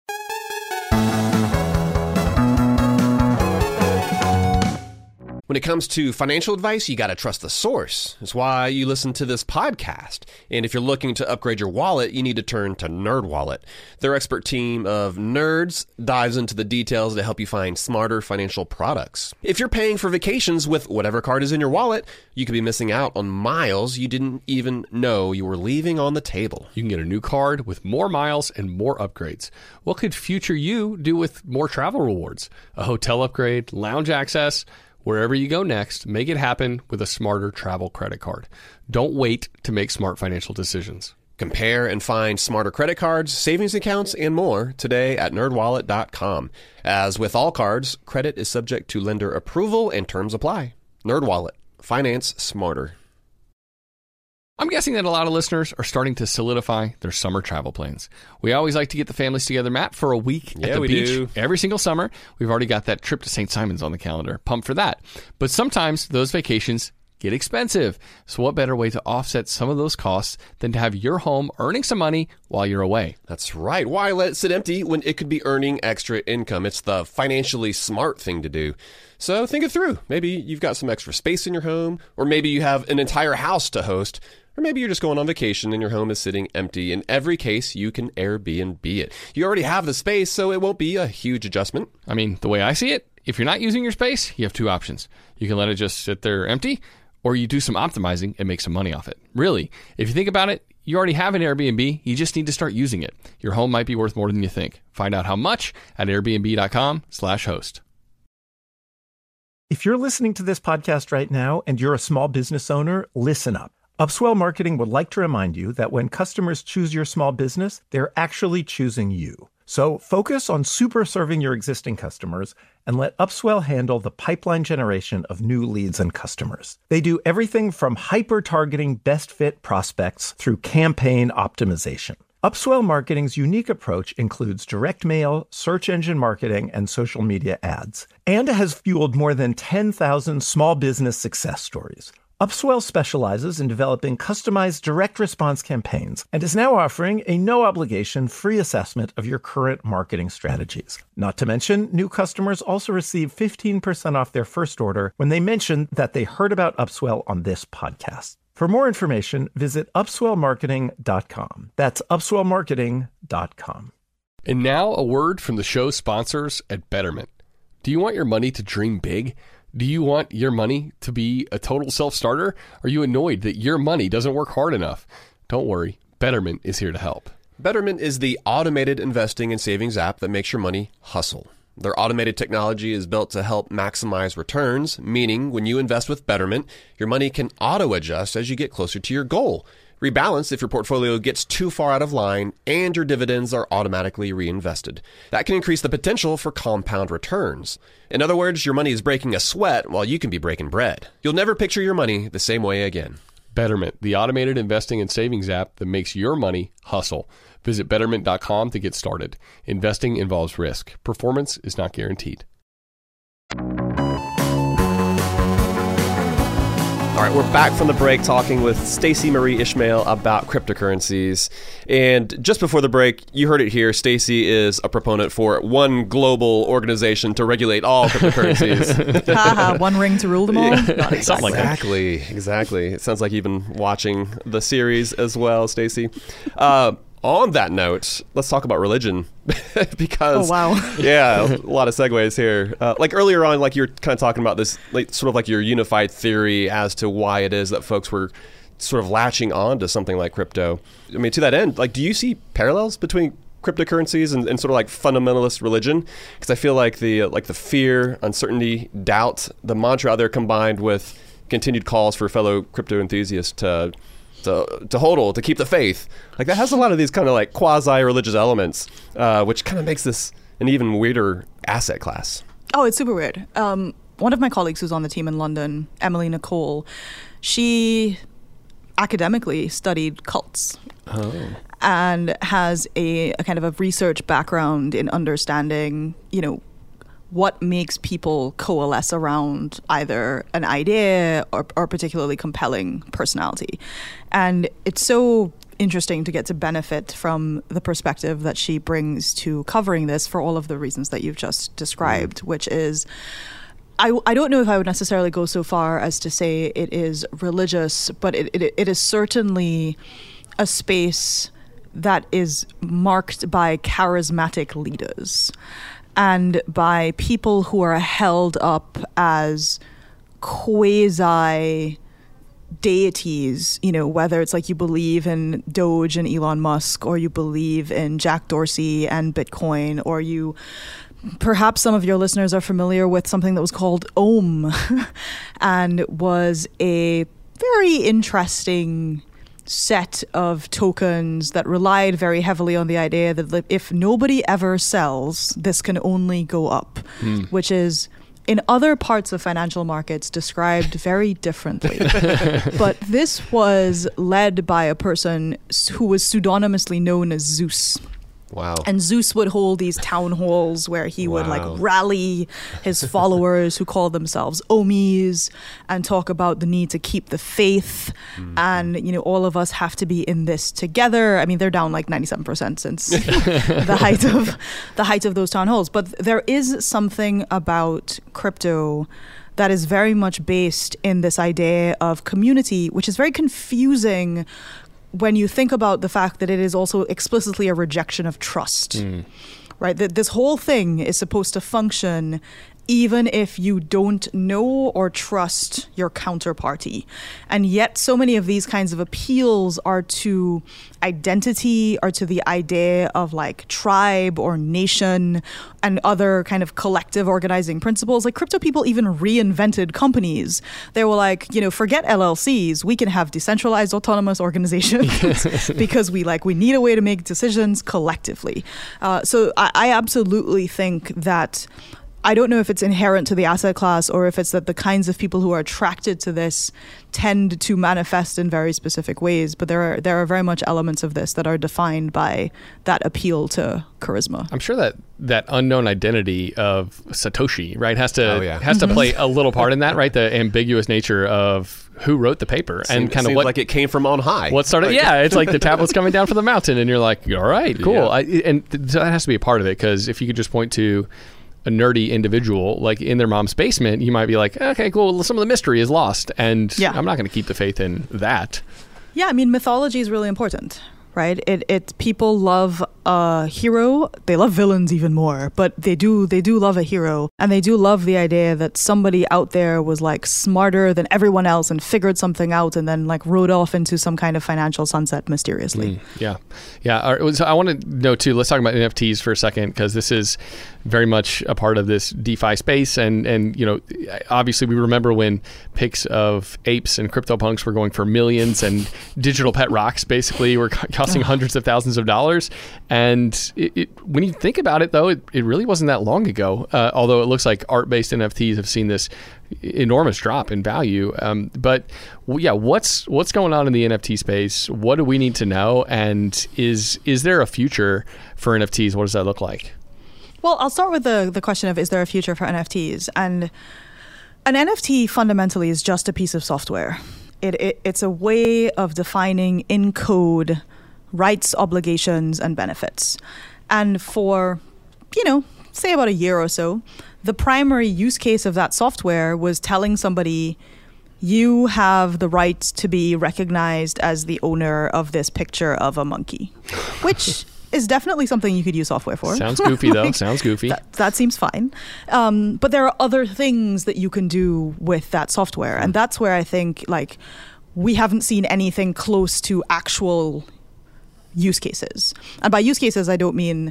When it comes to financial advice, you got to trust the source. That's why you listen to this podcast. And if you're looking to upgrade your wallet, you need to turn to NerdWallet. Their expert team of nerds dives into the details to help you find smarter financial products. If you're paying for vacations with whatever card is in your wallet, you could be missing out on miles you didn't even know you were leaving on the table. You can get a new card with more miles and more upgrades. What could future you do with more travel rewards? A hotel upgrade, lounge access. Wherever you go next, make it happen with a smarter travel credit card. Don't wait to make smart financial decisions. Compare and find smarter credit cards, savings accounts, and more today at nerdwallet.com. As with all cards, credit is subject to lender approval and terms apply. NerdWallet. Finance smarter. I'm guessing that a lot of listeners are starting to solidify their summer travel plans. We always like to get the families together, Matt, for a week at the beach every single summer. We've already got that trip to St. Simon's on the calendar. Pumped for that. But sometimes those vacations get expensive. So what better way to offset some of those costs than to have your home earning some money while you're away? That's right. Why let it sit empty when it could be earning extra income? It's the financially smart thing to do. So think it through. Maybe you've got some extra space in your home, or maybe you have an entire house to host. Or maybe you're just going on vacation and your home is sitting empty. In every case, you can Airbnb it. You already have the space, so it won't be a huge adjustment. I mean, the way I see it, if you're not using your space, you have two options. You can let it just sit there empty, or you do some optimizing and make some money off it. Really, if you think about it, you already have an Airbnb. You just need to start using it. Your home might be worth more than you think. Find out how much at airbnb.com/host. If you're listening to this podcast right now and you're a small business owner, listen up. Upswell Marketing would like to remind you that when customers choose your small business, they're actually choosing you. So focus on super serving your existing customers and let Upswell handle the pipeline generation of new leads and customers. They do everything from hyper-targeting best fit prospects through campaign optimization. Upswell Marketing's unique approach includes direct mail, search engine marketing, and social media ads, and has fueled more than 10,000 small business success stories. Upswell specializes in developing customized direct response campaigns and is now offering a no-obligation free assessment of your current marketing strategies. Not to mention, new customers also receive 15% off their first order when they mention that they heard about Upswell on this podcast. For more information, visit upswellmarketing.com. That's upswellmarketing.com. And now a word from the show sponsors at Betterment. Do you want your money to dream big? Do you want your money to be a total self-starter? Are you annoyed that your money doesn't work hard enough? Don't worry, Betterment is here to help. Betterment is the automated investing and savings app that makes your money hustle. Their automated technology is built to help maximize returns, meaning when you invest with Betterment, your money can auto-adjust as you get closer to your goal. Rebalance if your portfolio gets too far out of line, and your dividends are automatically reinvested. That can increase the potential for compound returns. In other words, your money is breaking a sweat while you can be breaking bread. You'll never picture your money the same way again. Betterment, the automated investing and savings app that makes your money hustle. Visit Betterment.com to get started. Investing involves risk. Performance is not guaranteed. All right, we're back from the break talking with Stacey Marie Ishmael about cryptocurrencies. And just before the break, you heard it here. Stacey is a proponent for one global organization to regulate all cryptocurrencies. One ring to rule them all? Not Something like that. Exactly. It sounds like you've been watching the series as well, Stacey. On that note, let's talk about religion because, oh, wow. Yeah, a lot of segues here. Like earlier on, like you're kind of talking about this, like sort of like your unified theory as to why it is that folks were sort of latching on to something like crypto. I mean, to that end, like, do you see parallels between cryptocurrencies and sort of like fundamentalist religion? Because I feel like the fear, uncertainty, doubt, the mantra out there combined with continued calls for fellow crypto enthusiasts to hodl, to keep the faith. Like that has a lot of these kind of like quasi-religious elements, which kind of makes this an even weirder asset class. Oh, it's super weird. One of my colleagues who's on the team in London, Emily Nicole, she academically studied cults. Oh. And has a kind of a research background in understanding, what makes people coalesce around either an idea or particularly compelling personality. And it's so interesting to get to benefit from the perspective that she brings to covering this for all of the reasons that you've just described, which is, I don't know if I would necessarily go so far as to say it is religious, but it is certainly a space that is marked by charismatic leaders and by people who are held up as quasi deities, whether it's like you believe in Doge and Elon Musk, or you believe in Jack Dorsey and Bitcoin, or perhaps some of your listeners are familiar with something that was called Ohm and was a very interesting set of tokens that relied very heavily on the idea that if nobody ever sells, this can only go up, which is in other parts of financial markets described very differently. But this was led by a person who was pseudonymously known as Zeus. Wow. And Zeus would hold these town halls where he would rally his followers who call themselves Ohmies and talk about the need to keep the faith. And, all of us have to be in this together. I mean, they're down like 97% since the height of those town halls. But there is something about crypto that is very much based in this idea of community, which is very confusing when you think about the fact that it is also explicitly a rejection of trust, right? That this whole thing is supposed to function even if you don't know or trust your counterparty. And yet so many of these kinds of appeals are to identity, or to the idea of like tribe or nation and other kind of collective organizing principles. Like crypto people even reinvented companies. They were like, forget LLCs. We can have decentralized autonomous organizations because we need a way to make decisions collectively. So I absolutely think that, I don't know if it's inherent to the asset class or if it's that the kinds of people who are attracted to this tend to manifest in very specific ways, but there are very much elements of this that are defined by that appeal to charisma. I'm sure that unknown identity of Satoshi, right, has to play a little part in that, right? The ambiguous nature of who wrote the paper and kind of what, like it came from on high. What started? Yeah, it's like the tablets coming down from the mountain, and you're like, all right, cool. Yeah. So that has to be a part of it, because if you could just point to a nerdy individual like in their mom's basement, you might be like, okay, cool, some of the mystery is lost, and I'm not going to keep the faith in that. Yeah, I mean, mythology is really important, right? It people love a hero. They love villains even more, but they do love a hero, and they do love the idea that somebody out there was like smarter than everyone else and figured something out and then like rode off into some kind of financial sunset mysteriously. Yeah. So I want to know too, let's talk about NFTs for a second, because this is very much a part of this DeFi space. And you know, obviously we remember when pics of apes and CryptoPunks were going for millions and digital pet rocks basically were costing hundreds of thousands of dollars. And when you think about it though, it really wasn't that long ago, although it looks like art-based NFTs have seen this enormous drop in value. But yeah, what's going on in the NFT space? What do we need to know? And is there a future for NFTs? What does that look like? Well, I'll start with the question of, is there a future for NFTs? And an NFT fundamentally is just a piece of software. It's a way of defining in code rights, obligations, and benefits. And for, say about a year or so, the primary use case of that software was telling somebody, you have the right to be recognized as the owner of this picture of a monkey, which is definitely something you could use software for. Sounds goofy though. Sounds goofy. That seems fine. But there are other things that you can do with that software. And that's where I think like we haven't seen anything close to actual use cases. And by use cases, I don't mean,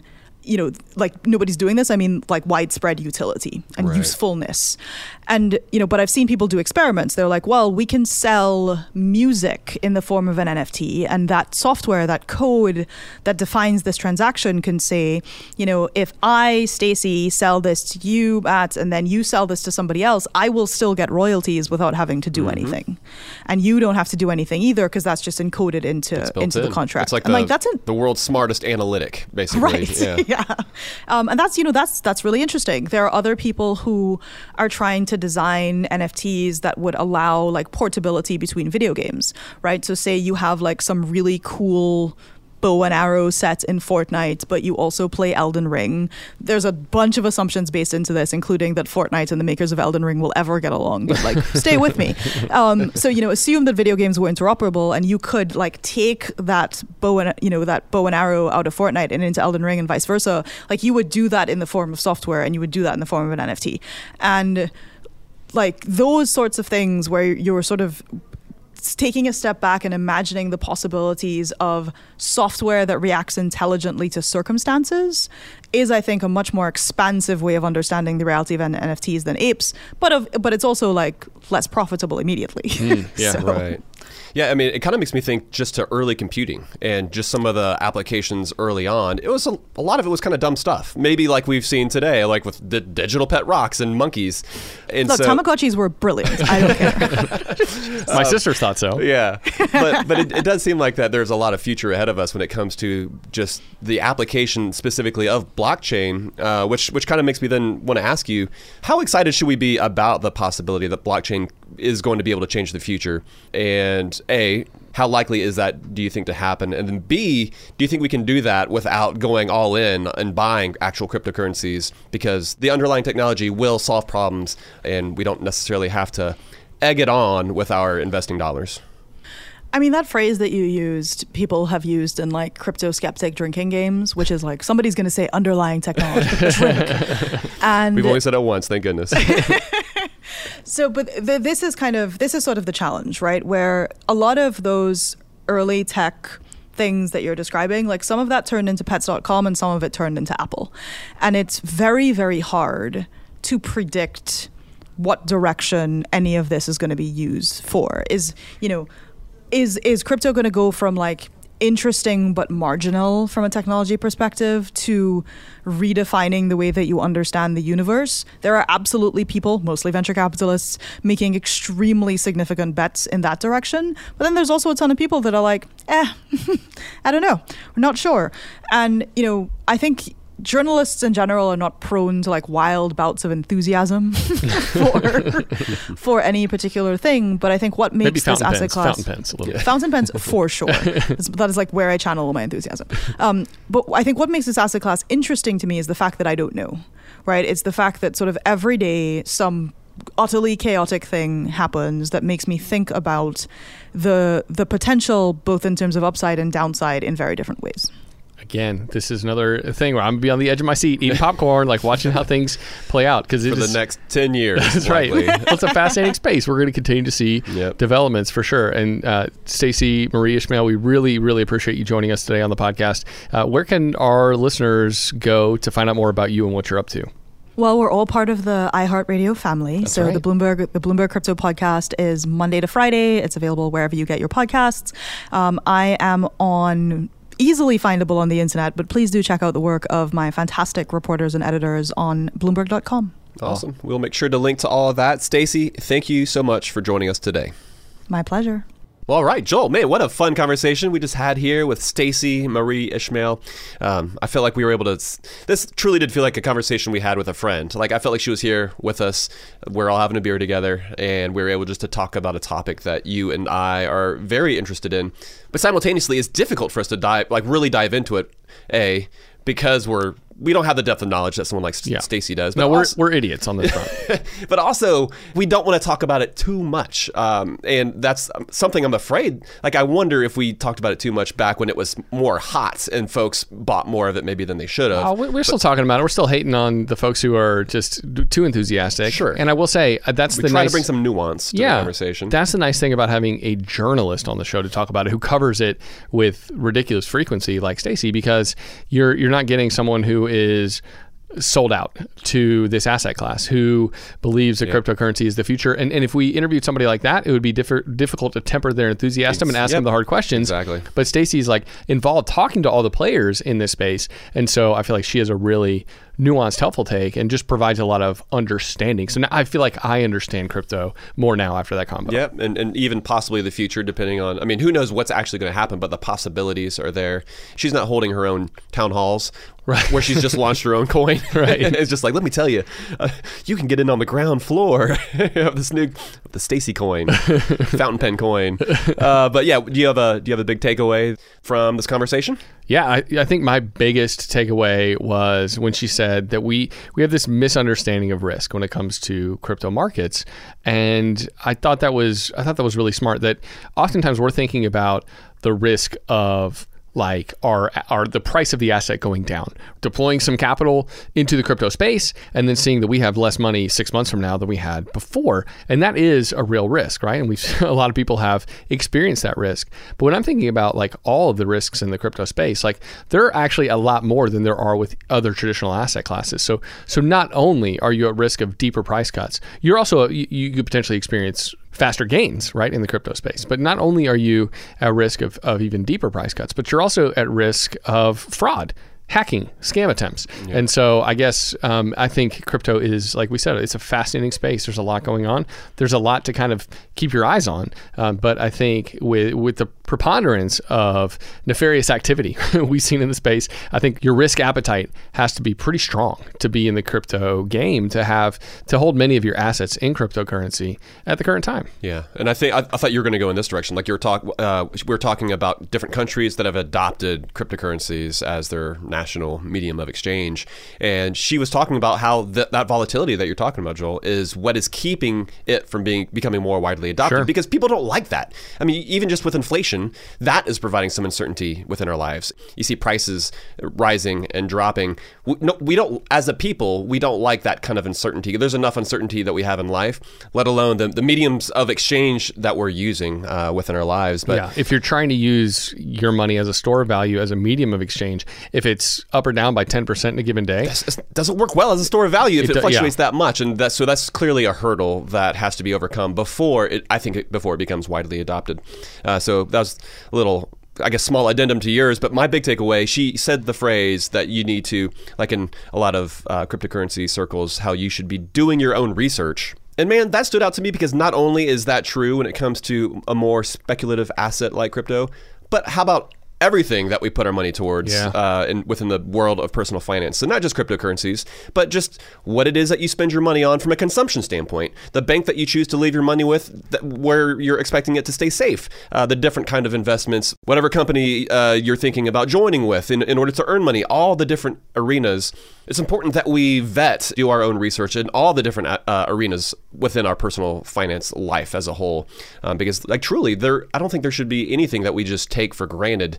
like nobody's doing this. I mean, like widespread utility and usefulness. And, but I've seen people do experiments. They're like, well, we can sell music in the form of an NFT. And that software, that code that defines this transaction can say, if I, Stacy, sell this to you, Matt, and then you sell this to somebody else, I will still get royalties without having to do anything. And you don't have to do anything either, because that's just encoded into the contract. It's like the world's smartest analytic, basically. Right. Yeah. And that's really interesting. There are other people who are trying to design NFTs that would allow like portability between video games, right? So say you have like some really cool bow and arrow set in Fortnite, but you also play Elden Ring. There's a bunch of assumptions based into this, including that Fortnite and the makers of Elden Ring will ever get along, but like stay with me. So assume that video games were interoperable, and you could like take that bow and arrow out of Fortnite and into Elden Ring and vice versa. Like you would do that in the form of software, and you would do that in the form of an NFT. And like those sorts of things where you're sort of taking a step back and imagining the possibilities of software that reacts intelligently to circumstances is, I think, a much more expansive way of understanding the reality of NFTs than apes. But it's also like less profitable immediately. Right. Yeah, I mean, it kind of makes me think just to early computing and just some of the applications early on. It was a lot of it was kind of dumb stuff. Maybe like we've seen today, like with the digital pet rocks and monkeys. And look, Tamagotchis were brilliant. I don't care. My sister thought so. Yeah, but it does seem like that there's a lot of future ahead of us when it comes to just the application specifically of blockchain, which kind of makes me then want to ask you, how excited should we be about the possibility that blockchain is going to be able to change the future? And A, how likely is that, do you think, to happen? And then B, do you think we can do that without going all in and buying actual cryptocurrencies? Because the underlying technology will solve problems, and we don't necessarily have to egg it on with our investing dollars. I mean, that phrase that you used, people have used in like crypto skeptic drinking games, which is like somebody's going to say underlying technology, drink. And we've only said it once, thank goodness. So, but this is sort of the challenge, right? Where a lot of those early tech things that you're describing, like some of that turned into pets.com and some of it turned into Apple. And it's very, very hard to predict what direction any of this is going to be used for. Is crypto going to go from like interesting but marginal from a technology perspective to redefining the way that you understand the universe? There are absolutely people, mostly venture capitalists, making extremely significant bets in that direction. But then there's also a ton of people that are like, I don't know, we're not sure. And, I think journalists in general are not prone to like wild bouts of enthusiasm for any particular thing. But I think what makes this asset class... Fountain pens, for sure. That is like where I channel my enthusiasm. But I think what makes this asset class interesting to me is the fact that I don't know, right? It's the fact that sort of every day some utterly chaotic thing happens that makes me think about the potential both in terms of upside and downside in very different ways. Again, this is another thing where I'm going to be on the edge of my seat eating popcorn, like watching how things play out. For the next 10 years. That's right. It's a fascinating space. We're going to continue to see developments for sure. And Stacey Marie Ishmael, we really, really appreciate you joining us today on the podcast. Where can our listeners go to find out more about you and what you're up to? Well, we're all part of the iHeartRadio family. That's so right. the Bloomberg Crypto Podcast is Monday to Friday. It's available wherever you get your podcasts. I am easily findable on the internet, but please do check out the work of my fantastic reporters and editors on Bloomberg.com. Awesome. We'll make sure to link to all of that. Stacey, thank you so much for joining us today. My pleasure. Well, all right, Joel, man, what a fun conversation we just had here with Stacey Marie Ishmael. I feel like we were able to, this truly did feel like a conversation we had with a friend. Like, I felt like she was here with us. We're all having a beer together, and we were able just to talk about a topic that you and I are very interested in. But simultaneously, it's difficult for us to really dive into it, because we don't have the depth of knowledge that someone like Stacey does. But no, we're idiots on this front. But also, we don't want to talk about it too much. And that's something I'm afraid. Like, I wonder if we talked about it too much back when it was more hot and folks bought more of it maybe than they should have. We're still talking about it. We're still hating on the folks who are just too enthusiastic. Sure. And I will say, we try to bring some nuance to the conversation. That's the nice thing about having a journalist on the show to talk about it who covers it with ridiculous frequency like Stacey, because you're not getting someone who is sold out to this asset class, who believes that cryptocurrency is the future. And if we interviewed somebody like that, it would be difficult to temper their enthusiasm and ask them the hard questions. Exactly. But Stacey's like involved talking to all the players in this space. And so I feel like she has a really nuanced, helpful take and just provides a lot of understanding. So now I feel like I understand crypto more now after that combo. Yeah, and even possibly the future, depending on, who knows what's actually going to happen, but the possibilities are there. She's not holding her own town halls, right, where she's just launched her own coin. Right. It's just like, let me tell you, you can get in on the ground floor of the Stacey coin, fountain pen coin. But yeah, do you have a big takeaway from this conversation? Yeah, I think my biggest takeaway was when she said that we have this misunderstanding of risk when it comes to crypto markets, and I thought that was really smart. That oftentimes we're thinking about the risk of like the price of the asset going down, deploying some capital into the crypto space, and then seeing that we have less money 6 months from now than we had before. And that is a real risk, right? And a lot of people have experienced that risk. But when I'm thinking about like all of the risks in the crypto space, like there are actually a lot more than there are with other traditional asset classes. So not only are you at risk of deeper price cuts, you're also, you could potentially experience faster gains, right, in the crypto space. But not only are you at risk of even deeper price cuts, but you're also at risk of fraud, hacking, scam attempts. Yeah. And so I guess I think crypto is, like we said, it's a fascinating space. There's a lot going on. There's a lot to kind of keep your eyes on. But I think with the preponderance of nefarious activity we've seen in the space, I think your risk appetite has to be pretty strong to be in the crypto game, to hold many of your assets in cryptocurrency at the current time. Yeah, and I thought you were going to go in this direction. Like we were talking about different countries that have adopted cryptocurrencies as their national medium of exchange, and she was talking about how that volatility that you're talking about, Joel, is what is keeping it from becoming more widely adopted. Sure. Because people don't like that. Even just with inflation, that is providing some uncertainty within our lives. You see prices rising and dropping. We don't, as a people, we don't like that kind of uncertainty. There's enough uncertainty that we have in life, let alone the mediums of exchange that we're using within our lives. But yeah, if you're trying to use your money as a store of value, as a medium of exchange, if it's up or down by 10% in a given day, it doesn't work well as a store of value if it fluctuates that much. And that's clearly a hurdle that has to be overcome before it becomes widely adopted. So that was a little, I guess, small addendum to yours, but my big takeaway, she said the phrase that you need to, like in a lot of cryptocurrency circles, how you should be doing your own research. And man, that stood out to me because not only is that true when it comes to a more speculative asset like crypto, but how about everything that we put our money towards within the world of personal finance. So not just cryptocurrencies, but just what it is that you spend your money on from a consumption standpoint. The bank that you choose to leave your money with, where you're expecting it to stay safe. The different kind of investments, whatever company you're thinking about joining with in order to earn money, all the different arenas. It's important that we do our own research in all the different arenas within our personal finance life as a whole. Because truly, I don't think there should be anything that we just take for granted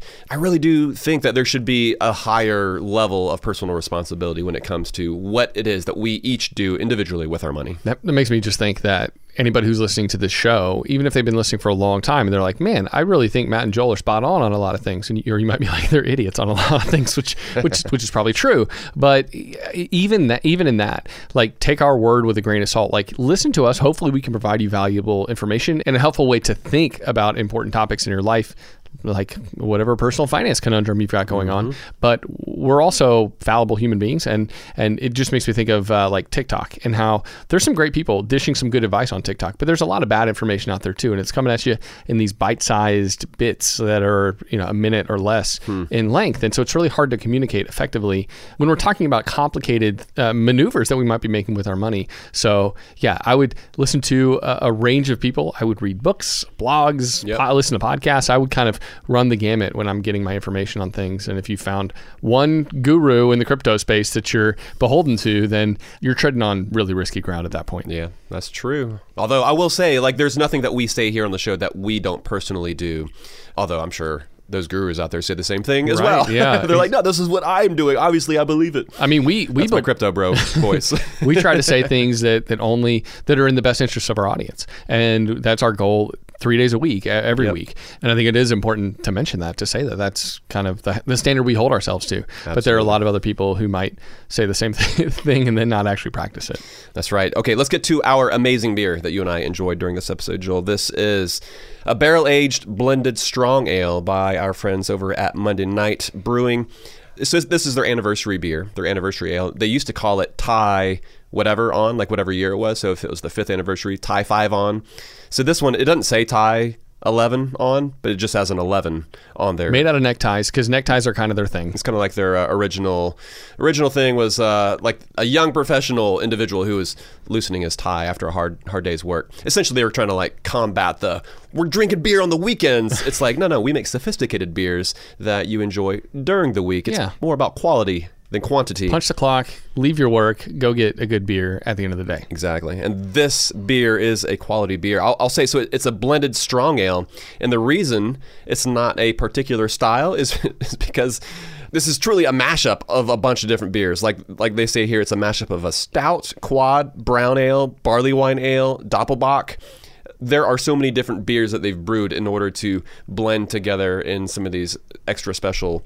I really do think that there should be a higher level of personal responsibility when it comes to what it is that we each do individually with our money. That makes me just think that anybody who's listening to this show, even if they've been listening for a long time and they're like, man, I really think Matt and Joel are spot on a lot of things. And you might be like, they're idiots on a lot of things, which is probably true. But even in that, like, take our word with a grain of salt. Like, listen to us. Hopefully we can provide you valuable information and a helpful way to think about important topics in your life, like whatever personal finance conundrum you've got going on. But we're also fallible human beings, and it just makes me think of like TikTok and how there's some great people dishing some good advice on TikTok, but there's a lot of bad information out there too, and it's coming at you in these bite-sized bits that are a minute or less in length, and so it's really hard to communicate effectively when we're talking about complicated maneuvers that we might be making with our money. So yeah, I would listen to a range of people. I would read books, blogs, listen to podcasts. I would kind of run the gamut when I'm getting my information on things. And if you found one guru in the crypto space that you're beholden to, then you're treading on really risky ground at that point. Yeah, that's true. Although I will say, like, there's nothing that we say here on the show that we don't personally do. Although I'm sure those gurus out there say the same thing as well. Yeah. They're like, no, this is what I'm doing. Obviously, I believe it. I mean, That's my crypto bro voice. We try to say things that are in the best interest of our audience. And that's our goal 3 days a week, every week. And I think it is important to mention that, to say that that's kind of the standard we hold ourselves to. Absolutely. But there are a lot of other people who might say the same thing and then not actually practice it. That's right. Okay, let's get to our amazing beer that you and I enjoyed during this episode, Joel. This is a barrel-aged blended strong ale by our friends over at Monday Night Brewing. So this is their anniversary beer, their anniversary ale. They used to call it Thai whatever on, like whatever year it was. So if it was the 5th anniversary, Thai 5 on. So this one, it doesn't say Thai 11 on, but it just has an 11 on there. Made out of neckties, because neckties are kind of their thing. It's kind of like their original thing was like a young professional individual who was loosening his tie after a hard day's work. Essentially, they were trying to like combat we're drinking beer on the weekends. It's like, no, we make sophisticated beers that you enjoy during the week. It's more about quality than quantity. Punch the clock, leave your work, go get a good beer at the end of the day. Exactly. And this beer is a quality beer. I'll say, so it's a blended strong ale. And the reason it's not a particular style is because this is truly a mashup of a bunch of different beers. Like they say here, it's a mashup of a stout, quad, brown ale, barley wine ale, doppelbock. There are so many different beers that they've brewed in order to blend together in some of these extra special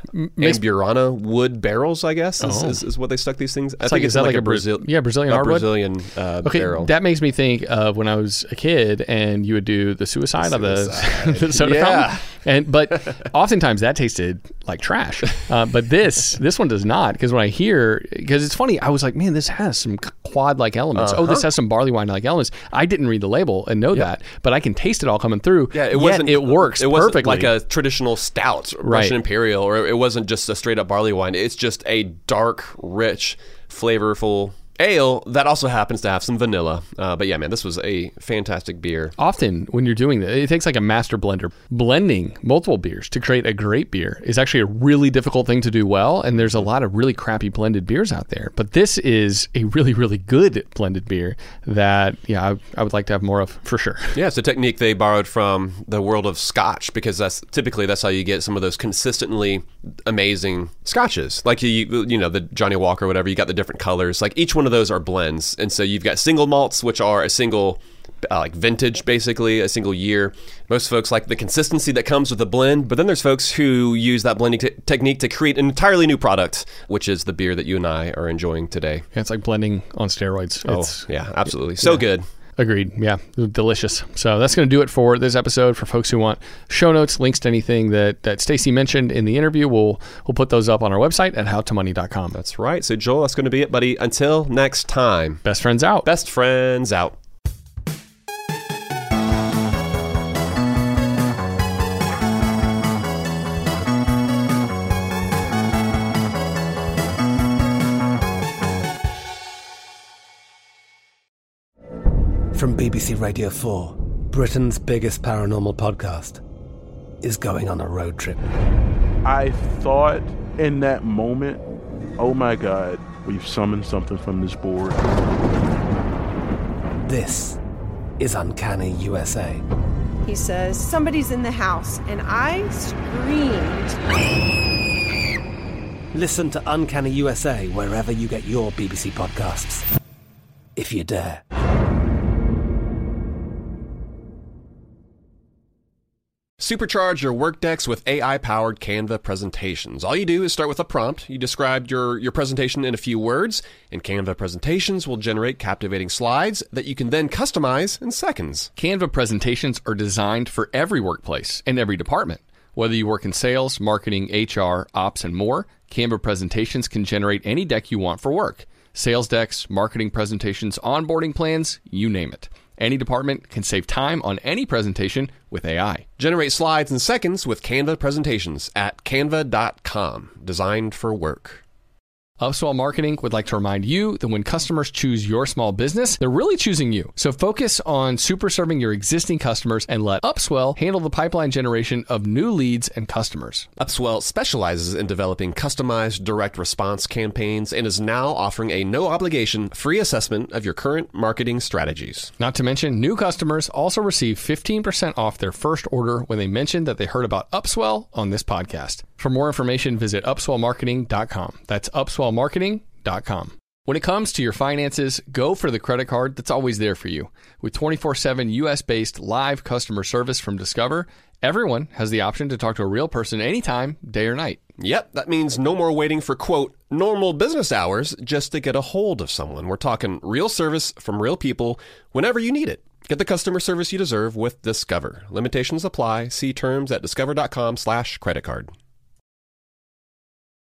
Amburana wood barrels, I guess, is what they stuck these things. I think is that like a Brazilian hardwood? Brazilian barrel. That makes me think of when I was a kid and you would do the suicide of the soda fountain. But oftentimes that tasted like trash. But this one does not, because when I hear, because it's funny, I was like, man, this has some quad-like elements. This has some barley wine-like elements. I didn't read the label and know that, but I can taste it all coming through. Yeah, it works perfectly. It wasn't like a traditional stout, Russian Imperial, or it wasn't just a straight up barley wine. It's just a dark, rich, flavorful ale that also happens to have some vanilla. But yeah, man, this was a fantastic beer. Often when you're doing that, it takes like a master blender. Blending multiple beers to create a great beer is actually a really difficult thing to do well, and there's a lot of really crappy blended beers out there. But this is a really, really good blended beer that, I would like to have more of, for sure. Yeah, it's a technique they borrowed from the world of Scotch, because that's how you get some of those consistently amazing Scotches. Like the Johnny Walker or whatever, you got the different colors. Like each one of those are blends, and so you've got single malts, which are a single like vintage, basically a single year. Most folks like the consistency that comes with a blend, but then there's folks who use that blending technique to create an entirely new product, which is the beer that you and I are enjoying today. Yeah, it's like blending on steroids. Yeah, absolutely. So good. Agreed. Yeah, delicious. So that's going to do it for this episode. For folks who want show notes, links to anything that Stacey mentioned in the interview, we'll put those up on our website at howtomoney.com. That's right. So Joel, that's going to be it, buddy. Until next time. Best friends out. Best friends out. From BBC Radio 4, Britain's biggest paranormal podcast is going on a road trip. I thought in that moment, oh my God, we've summoned something from this board. This is Uncanny USA. He says, somebody's in the house, and I screamed. Listen to Uncanny USA wherever you get your BBC podcasts, if you dare. Supercharge your Workdex with AI-powered Canva presentations. All you do is start with a prompt. You describe your presentation in a few words, and Canva presentations will generate captivating slides that you can then customize in seconds. Canva presentations are designed for every workplace and every department. Whether you work in sales, marketing, HR, ops, and more, Canva presentations can generate any deck you want for work. Sales decks, marketing presentations, onboarding plans, you name it. Any department can save time on any presentation with AI. Generate slides in seconds with Canva presentations at canva.com. Designed for work. Upswell Marketing would like to remind you that when customers choose your small business, they're really choosing you. So focus on super serving your existing customers and let Upswell handle the pipeline generation of new leads and customers. Upswell specializes in developing customized direct response campaigns and is now offering a no-obligation free assessment of your current marketing strategies. Not to mention, new customers also receive 15% off their first order when they mention that they heard about Upswell on this podcast. For more information, visit upswellmarketing.com. That's upswellmarketing.com. When it comes to your finances, go for the credit card that's always there for you. With 24/7 US-based live customer service from Discover, everyone has the option to talk to a real person anytime, day or night. Yep, that means no more waiting for, quote, normal business hours just to get a hold of someone. We're talking real service from real people whenever you need it. Get the customer service you deserve with Discover. Limitations apply. See terms at discover.com/creditcard.